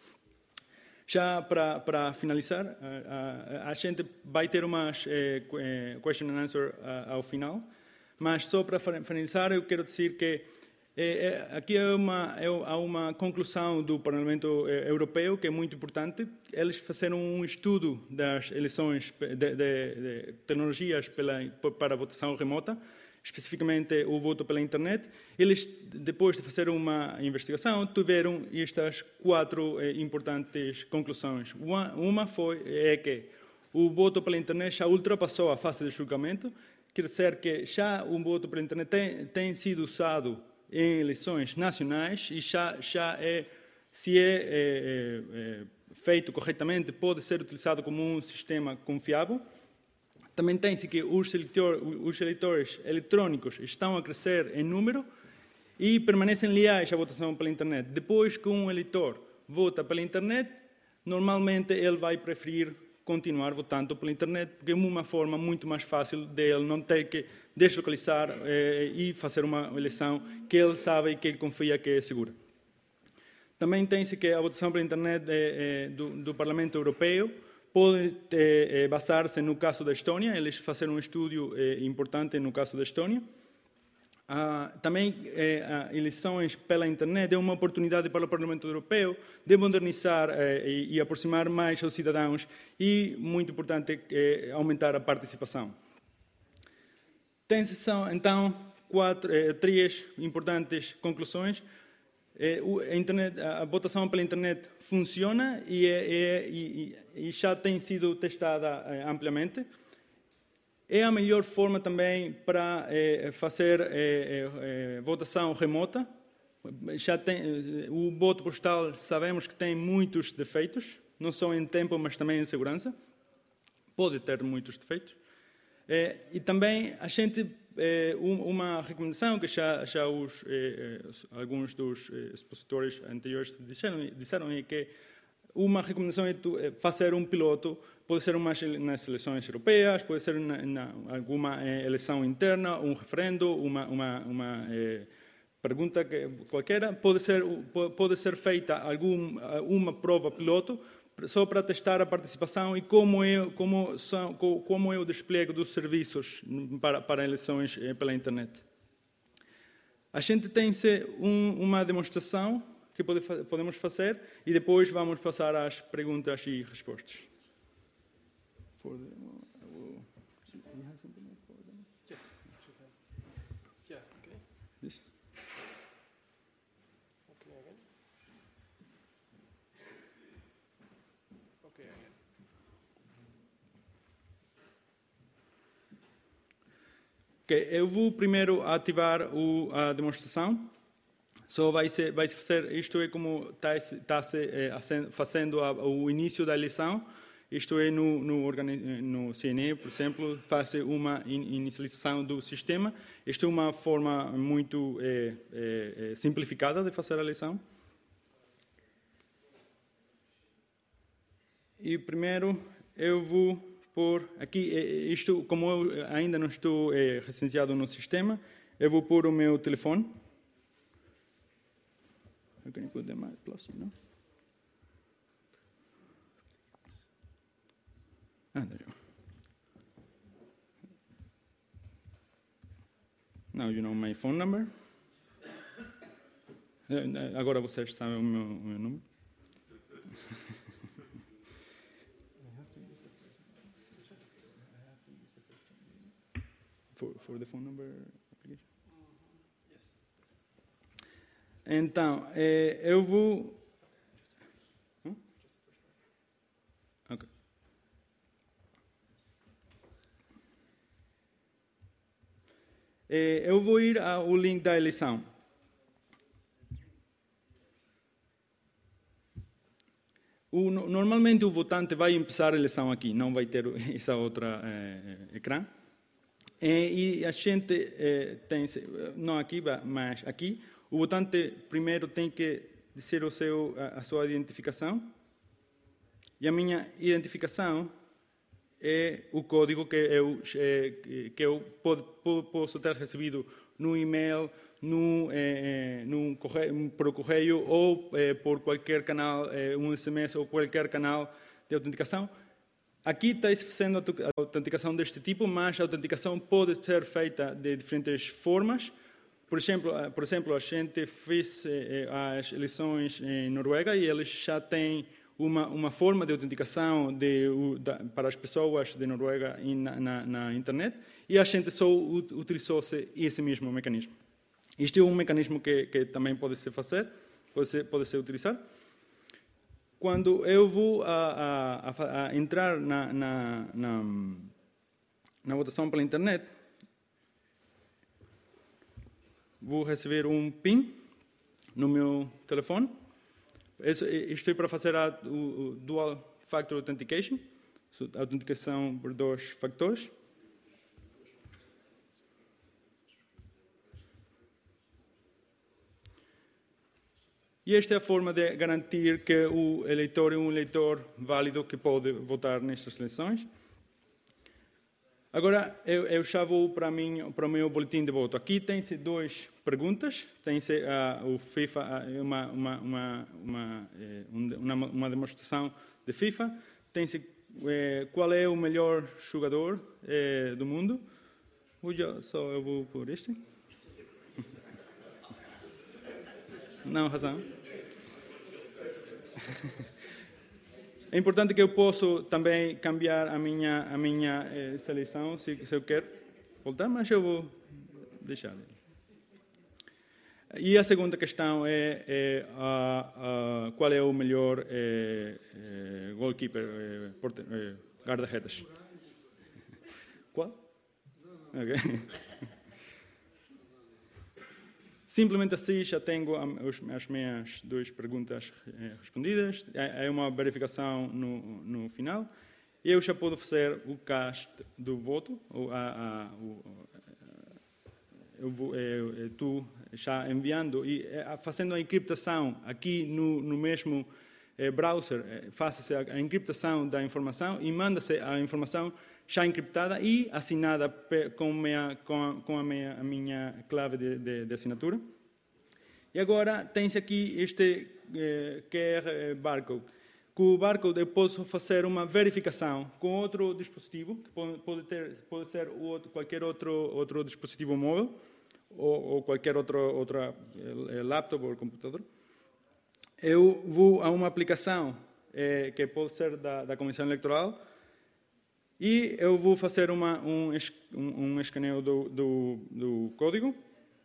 Já para, para finalizar, a, a, a gente vai ter umas eh, question and answer a, ao final, mas só para finalizar eu quero dizer que eh, aqui é uma, é, há uma conclusão do Parlamento Europeu que é muito importante. Eles fizeram um estudo das eleições de, de, de tecnologias pela, para a votação remota, especificamente o voto pela internet. Eles, depois de fazer uma investigação, tiveram estas quatro eh, importantes conclusões. Uma, uma foi é que o voto pela internet já ultrapassou a fase de julgamento, quer dizer que já o voto pela internet tem, tem sido usado em eleições nacionais e já, já é, se é, é, é feito corretamente, pode ser utilizado como um sistema confiável. Também tem-se que os, eleitor, os eleitores eletrônicos estão a crescer em número e permanecem leais à votação pela internet. Depois que um eleitor vota pela internet, normalmente ele vai preferir continuar votando pela internet, porque é uma forma muito mais fácil de ele não ter que deslocalizar eh, e fazer uma eleição que ele sabe e que ele confia que é segura. Também tem-se que a votação pela internet eh, do, do Parlamento Europeu pode eh, basar-se no caso da Estônia. Eles fizeram um estudo eh, importante no caso da Estônia. Ah, também eh, eleições pela internet é uma oportunidade para o Parlamento Europeu de modernizar eh, e, e aproximar mais aos cidadãos e, muito importante, eh, aumentar a participação. Tem-se, então, quatro, eh, três importantes conclusões. A, internet, a votação pela internet funciona e, é, é, e, e já tem sido testada é, amplamente. É a melhor forma também para é, fazer é, é, votação remota. Já tem, o voto postal sabemos que tem muitos defeitos, não só em tempo, mas também em segurança. Pode ter muitos defeitos. É, e também a gente É uma recomendação que já, já os, eh, alguns dos expositores anteriores disseram, disseram é que uma recomendação é fazer um piloto, pode ser umas, nas eleições europeias, pode ser na, na, alguma eleição interna, um referendo, uma, uma, uma eh, pergunta que, qualquer, pode ser, pode ser feita algum, uma prova piloto, só para testar a participação e como é, como são, como é o despliegue dos serviços para, para eleições pela internet. A gente tem um, uma demonstração que pode, podemos fazer e depois vamos passar às perguntas e respostas. For the, uh, you have something for them? Yes. Yeah, okay. This? Okay, again. Okay, again. Okay, eu vou primeiro ativar o, a demonstração. Só vai se vai se fazer, isto é como está tá se é, fazendo a, o início da eleição. Isto é no, no, no C N E, por exemplo, faz uma inicialização do sistema. Isto é uma forma muito é, é, simplificada de fazer a eleição. E primeiro eu vou pôr aqui, isto como eu ainda não estou é, recenseado no sistema, eu vou pôr o meu telefone. How can you put them at plus, you know? Ah, there you go. Now you know my phone number. Agora vocês sabem o meu, o meu número. for, for the phone number application? Então, eh, eu vou... Hum? Ok. Eh, eu vou ir ao link da eleição. O, normalmente o votante vai começar a eleição aqui, não vai ter essa outra eh, ecrã. E, e a gente eh, tem, não aqui, mas aqui, o votante primeiro tem que dizer o seu, a, a sua identificação. E a minha identificação é o código que eu, que eu pode, posso ter recebido no e-mail, no, eh, no correio, por correio ou eh, por qualquer canal, eh, um S M S ou qualquer canal de autenticação. Aqui está fazendo a autenticação deste tipo, mas a autenticação pode ser feita de diferentes formas. Por exemplo, por exemplo a gente fez eh, as eleições em Noruega e eles já têm uma, uma forma de autenticação de, da, para as pessoas de Noruega na, na, na internet e a gente só utilizou esse mesmo mecanismo. Este é um mecanismo que, que também pode ser fazer, pode ser, pode ser utilizar. Quando eu vou a, a, a entrar na, na, na, na votação pela internet, vou receber um PIN no meu telefone. Isto é para fazer a o, o Dual Factor Authentication, a autenticação por dois fatores. E esta é a forma de garantir que o eleitor é um eleitor válido que pode votar nestas eleições. Agora, eu, eu já vou para, mim, para o meu boletim de voto. Aqui tem-se duas perguntas. Tem-se uh, o FIFA, uh, uma, uma, uma, uma, uma, uma demonstração de FIFA. Tem-se uh, qual é o melhor jogador uh, do mundo. Eu, só eu vou por este. Não, razão. É importante que eu possa também cambiar a minha, a minha eh, seleção, se, se eu quero voltar, mas eu vou deixar. E a segunda questão é, é a, a, qual é o melhor é, é, goalkeeper, é, porte, é, guarda-redes. Qual? Okay. Simplesmente assim já tenho as minhas duas perguntas respondidas. É uma verificação no, no final. Eu já posso fazer o cast do voto. A, a, o, eu vou, eu, tu já enviando e fazendo a encriptação aqui no, no mesmo browser, faz-se a encriptação da informação e manda-se a informação já encriptada e assinada com, minha, com, com a, minha, a minha clave de, de, de assinatura. E agora tem-se aqui este eh, Q R barcode. Com o barcode eu posso fazer uma verificação com outro dispositivo, que pode, pode, ter, pode ser outro, qualquer outro, outro dispositivo móvel ou, ou qualquer outro, outra eh, laptop ou computador. Eu vou a uma aplicação eh, que pode ser da, da Comissão Eleitoral e eu vou fazer uma, um, um, um escaneio do, do, do código.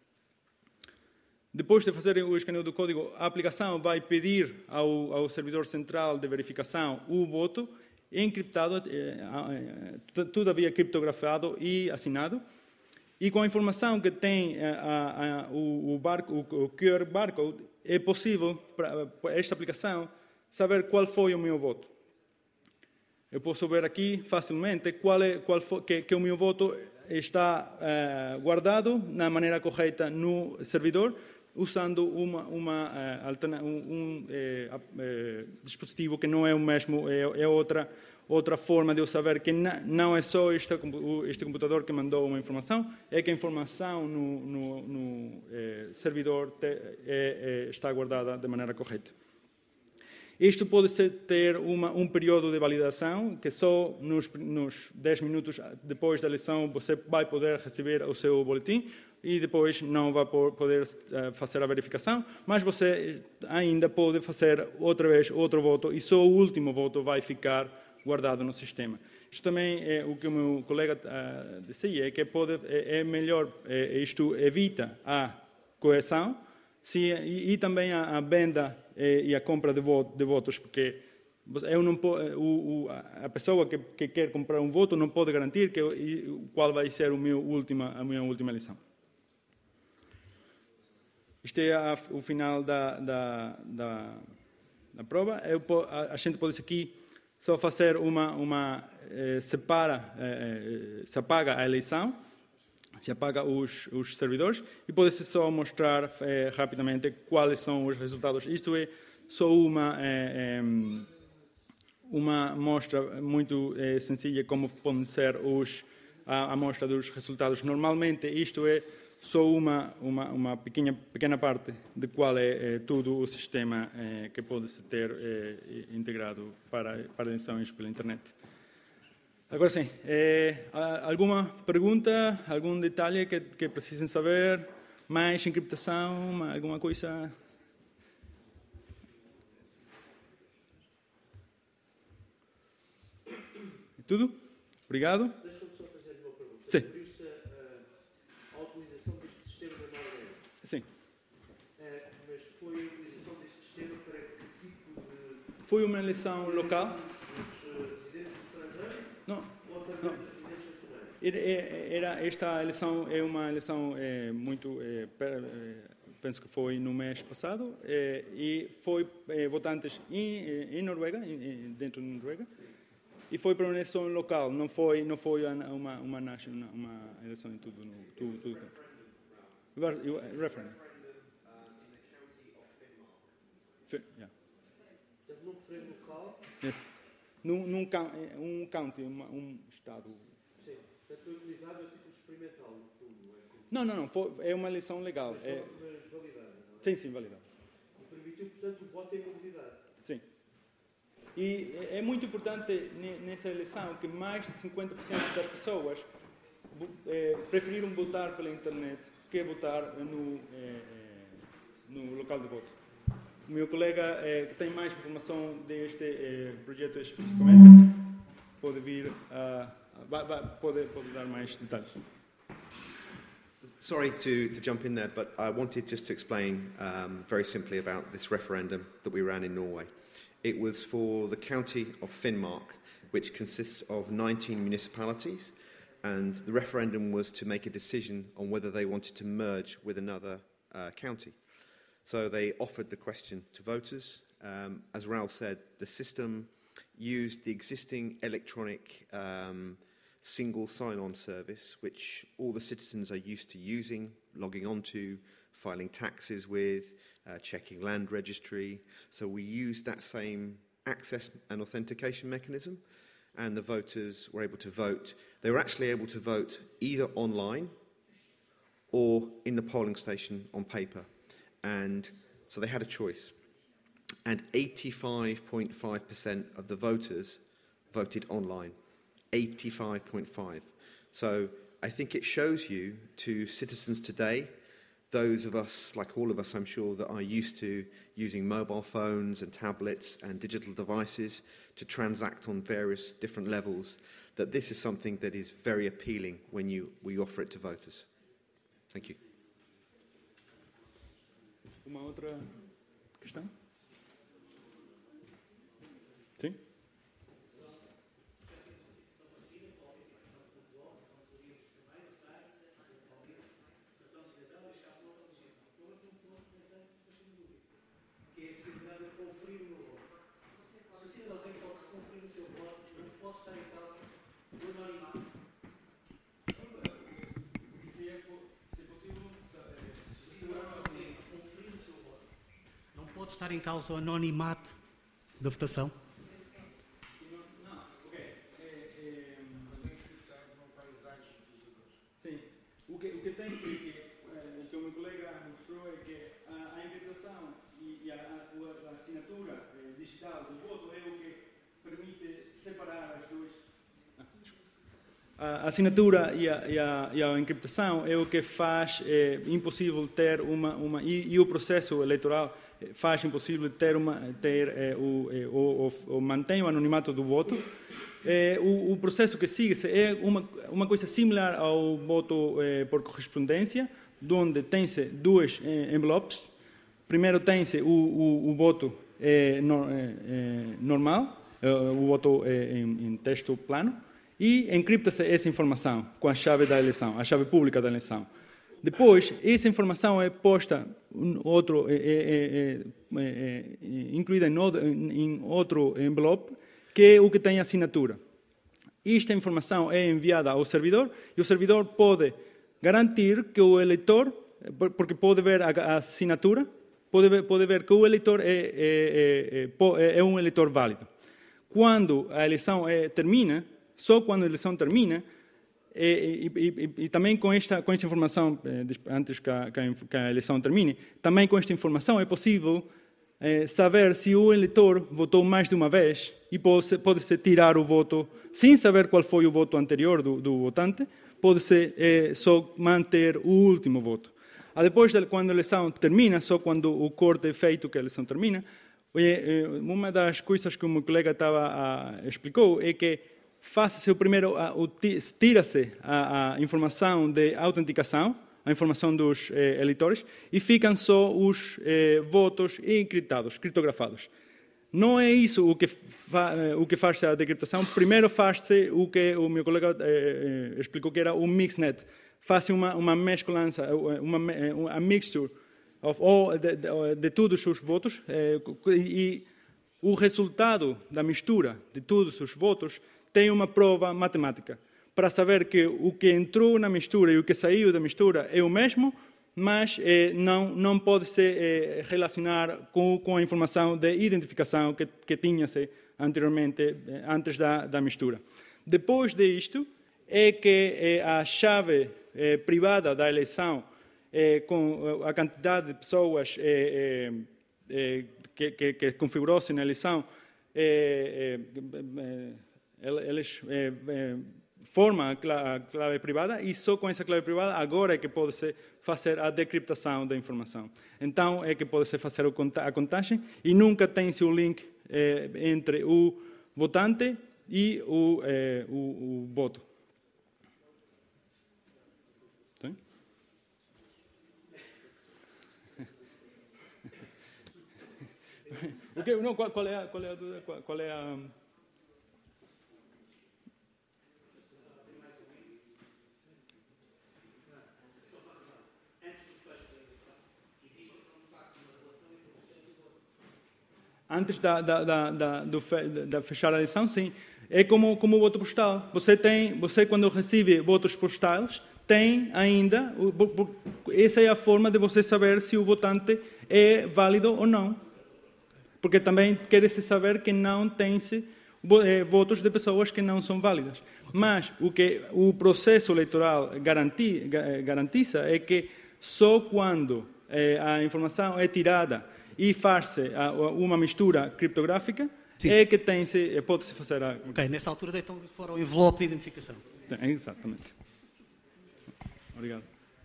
Depois de fazer o escaneio do código, a aplicação vai pedir ao, ao servidor central de verificação o voto encriptado, eh, todavia criptografado e assinado. E com a informação que tem a, a, a, o, o, barco, o, o Q R barcode, é possível para esta aplicação saber qual foi o meu voto. Eu posso ver aqui facilmente qual é, qual foi, que, que o meu voto está eh, guardado na maneira correta no servidor, usando uma, uma, uh, um, um eh, eh, dispositivo que não é o mesmo, é, é outra, outra forma de eu saber que na, não é só este, este computador que mandou uma informação, é que a informação no, no, no eh, servidor te, é, é, está guardada de maneira correta. Isto pode ser, ter uma, um período de validação, que só nos, nos dez minutos depois da eleição você vai poder receber o seu boletim, e depois não vai poder uh, fazer a verificação, mas você ainda pode fazer outra vez outro voto e só o último voto vai ficar guardado no sistema. Isto também é o que o meu colega uh, dizia, é que pode, é, é melhor, é, isto evita a coerção se, e, e também a, a venda é, e a compra de, voto, de votos, porque eu não po, o, o, a pessoa que, que quer comprar um voto não pode garantir que, qual vai ser o meu última, a minha última eleição. Este é a, o final da, da, da, da prova. Eu, a, a gente pode aqui só fazer uma, uma eh, separa, eh, se apaga a eleição, se apaga os, os servidores e pode-se só mostrar eh, rapidamente quais são os resultados. Isto é só uma, eh, uma amostra muito eh, sencilla como podem ser os, a amostra dos resultados. Normalmente isto é só uma, uma, uma pequena, pequena parte de qual é, é todo o sistema eh, que pode se ter eh, integrado para, para eleições pela internet. Agora sim, eh, alguma pergunta, algum detalhe que, que precisem saber? Mais encriptação, alguma coisa? Tudo? Obrigado. Deixa-me só fazer uma pergunta. Sim. Referiu-se à utilização deste sistema na Noruega. Sim. Uh, mas foi a utilização deste sistema para que tipo de... Foi uma eleição local? Os uh, residentes do estrangeiro? Não. Ou também Não. residentes nacionais? Era, era, esta eleição é uma eleição é, muito... É, per, é, penso que foi no mês passado, é, e foi é, votantes em, em Noruega, em, dentro da Noruega. E foi para uma eleição local, não foi, não foi uma, uma, uma, national, uma eleição em tudo. No, tudo, tudo. Referendum. Yeah. Num referendo local? Yes. Num, num um county, uma, um estado. Sim. Portanto, foi utilizado a título experimental, no fundo. É como... Não, não, não. Foi, é uma eleição legal. Mas é... validada, não é? Sim, sim, validada. E permitiu, portanto, o voto em mobilidade. Sim. E é muito importante nessa eleição que mais de cinquenta por cento das pessoas é, preferiram votar pela internet que votar no, é, no local de voto. O meu colega é, que tem mais informação deste é, projeto especificamente pode vir a vai, vai, pode, pode dar mais detalhes. Sorry to, to jump in there, but I wanted just to explain um, very simply about this referendum that we ran in Norway. It was for the county of Finnmark, which consists of nineteen municipalities, and the referendum was to make a decision on whether they wanted to merge with another uh, county. So they offered the question to voters. Um, as Raul said, the system used the existing electronic um, single sign-on service, which all the citizens are used to using, logging onto, filing taxes with, uh, checking land registry. So we used that same access and authentication mechanism, and the voters were able to vote. They were actually able to vote either online or in the polling station on paper. And so they had a choice. And eighty-five point five percent of the voters voted online. eighty-five point five. So I think it shows you to citizens today, those of us, like all of us, I'm sure, that are used to using mobile phones and tablets and digital devices to transact on various different levels, that this is something that is very appealing when you, we offer it to voters. Thank you. Uma outra questão? Sim? Pode estar em causa o anonimato da votação? Não, ok. É, é, sim. O que, o que tem que ser, é, o que o meu colega mostrou é que a, a encriptação e, e a, a, a assinatura é, digital do voto é o que permite separar as duas. A assinatura e a, e, a, e a encriptação é o que faz é, impossível ter uma... uma e, e o processo eleitoral faz impossível ter, uma, ter é, o, é, o, o, o mantém o anonimato do voto. É, o, o processo que sigue-se é uma, uma coisa similar ao voto é, por correspondência, onde tem-se duas é, envelopes. Primeiro tem-se o, o, o voto é, no, é, é, normal, é, o voto é, em, em texto plano, e encripta-se essa informação com a chave da eleição, a chave pública da eleição. Depois, essa informação é posta, outro, é, é, é, é, incluída em outro, em outro envelope, que é o que tem assinatura. Esta informação é enviada ao servidor e o servidor pode garantir que o eleitor, porque pode ver a assinatura, pode ver, pode ver que o eleitor é, é, é, é um eleitor válido. quando a eleição é, termina, só quando a eleição termina, e, e, e, e também com esta, com esta informação, antes que a, que a eleição termine, também com esta informação é possível é, saber se o eleitor votou mais de uma vez e pode-se pode-se tirar o voto, sem saber qual foi o voto anterior do, do votante, pode-se é, só manter o último voto. Ah, depois, de, quando a eleição termina, só quando o corte é feito que a eleição termina, uma das coisas que o meu colega estava, a, explicou é que faça-se o primeiro, tira-se a, a informação de autenticação, a informação dos eh, eleitores, e ficam só os eh, votos encriptados, criptografados. Não é isso o que, fa, o que faz a decriptação. Primeiro faz-se o que o meu colega eh, explicou que era o mixnet. Faz uma, uma mesclança, uma, uma mixture of all, de, de, de todos os votos, eh, e o resultado da mistura de todos os votos tem uma prova matemática para saber que o que entrou na mistura e o que saiu da mistura é o mesmo, mas eh, não, não pode se eh, relacionar com, com a informação de identificação que, que tinha-se anteriormente, eh, antes da, da mistura. Depois disto, é que eh, a chave eh, privada da eleição, eh, com a quantidade de pessoas eh, eh, que, que, que configurou-se na eleição, eh, eh, eles eh, eh, formam a clave privada, e só com essa clave privada agora é que pode-se fazer a decriptação da informação. Então é que pode-se fazer a contagem e nunca tem-se o link eh, entre o votante e o, eh, o, o voto. Tem? Okay, não, qual, qual é a, qual é a dúvida? Qual, qual é a... Antes da, da, da, da, do fe, da fechar a eleição, sim. É como, como o voto postal. Você, tem, você, quando recebe votos postais, tem ainda... Essa é a forma de você saber se o votante é válido ou não. Porque também quer-se saber que não tem-se votos de pessoas que não são válidas. Mas o que o processo eleitoral garanti, garantiza é que só quando eh, a informação é tirada e faz-se uma mistura criptográfica, sim, é que tem-se, pode-se fazer a... Ok, nessa altura deitam fora o envelope de identificação. É, exatamente. Obrigado.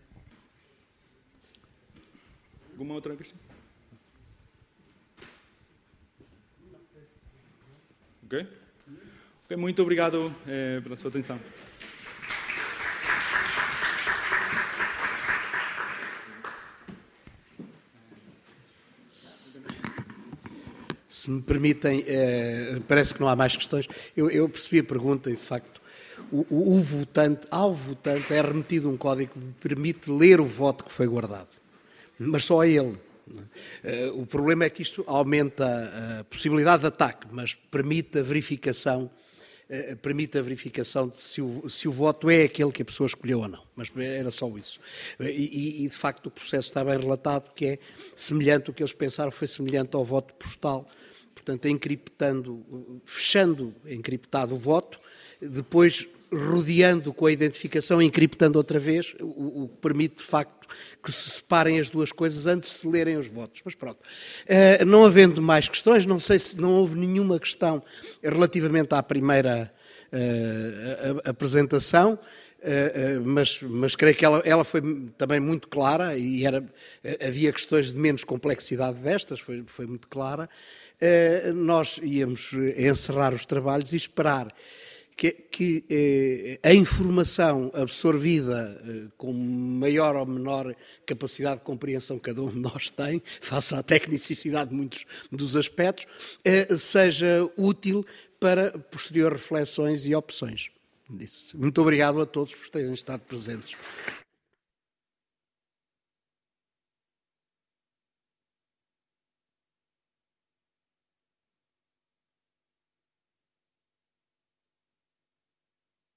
Alguma outra questão? Ok? Ok, muito obrigado eh, pela sua atenção. Se me permitem, eh, parece que não há mais questões. Eu, eu percebi a pergunta e, de facto, o, o, o votante, ao votante é remetido um código que permite ler o voto que foi guardado. Mas só a ele. Uh, o problema é que isto aumenta a possibilidade de ataque, mas permite a verificação, uh, permite a verificação de se o, se o voto é aquele que a pessoa escolheu ou não. Mas era só isso. Uh, e, e, de facto, o processo está bem relatado, que é semelhante, o que eles pensaram foi semelhante ao voto postal. Portanto, encriptando, fechando encriptado o voto, depois rodeando com a identificação, encriptando outra vez, o, o que permite, de facto, que se separem as duas coisas antes de se lerem os votos. Mas pronto. Uh, não havendo mais questões, não sei se não houve nenhuma questão relativamente à primeira uh, a, a apresentação, uh, uh, mas, mas creio que ela, ela foi também muito clara e era, havia questões de menos complexidade destas, foi, foi muito clara. Uh, nós íamos encerrar os trabalhos e esperar que, que eh, a informação absorvida eh, com maior ou menor capacidade de compreensão que cada um de nós tem, face à tecnicidade de muitos dos aspectos, eh, seja útil para posteriores reflexões e opções. Muito obrigado a todos por terem estado presentes.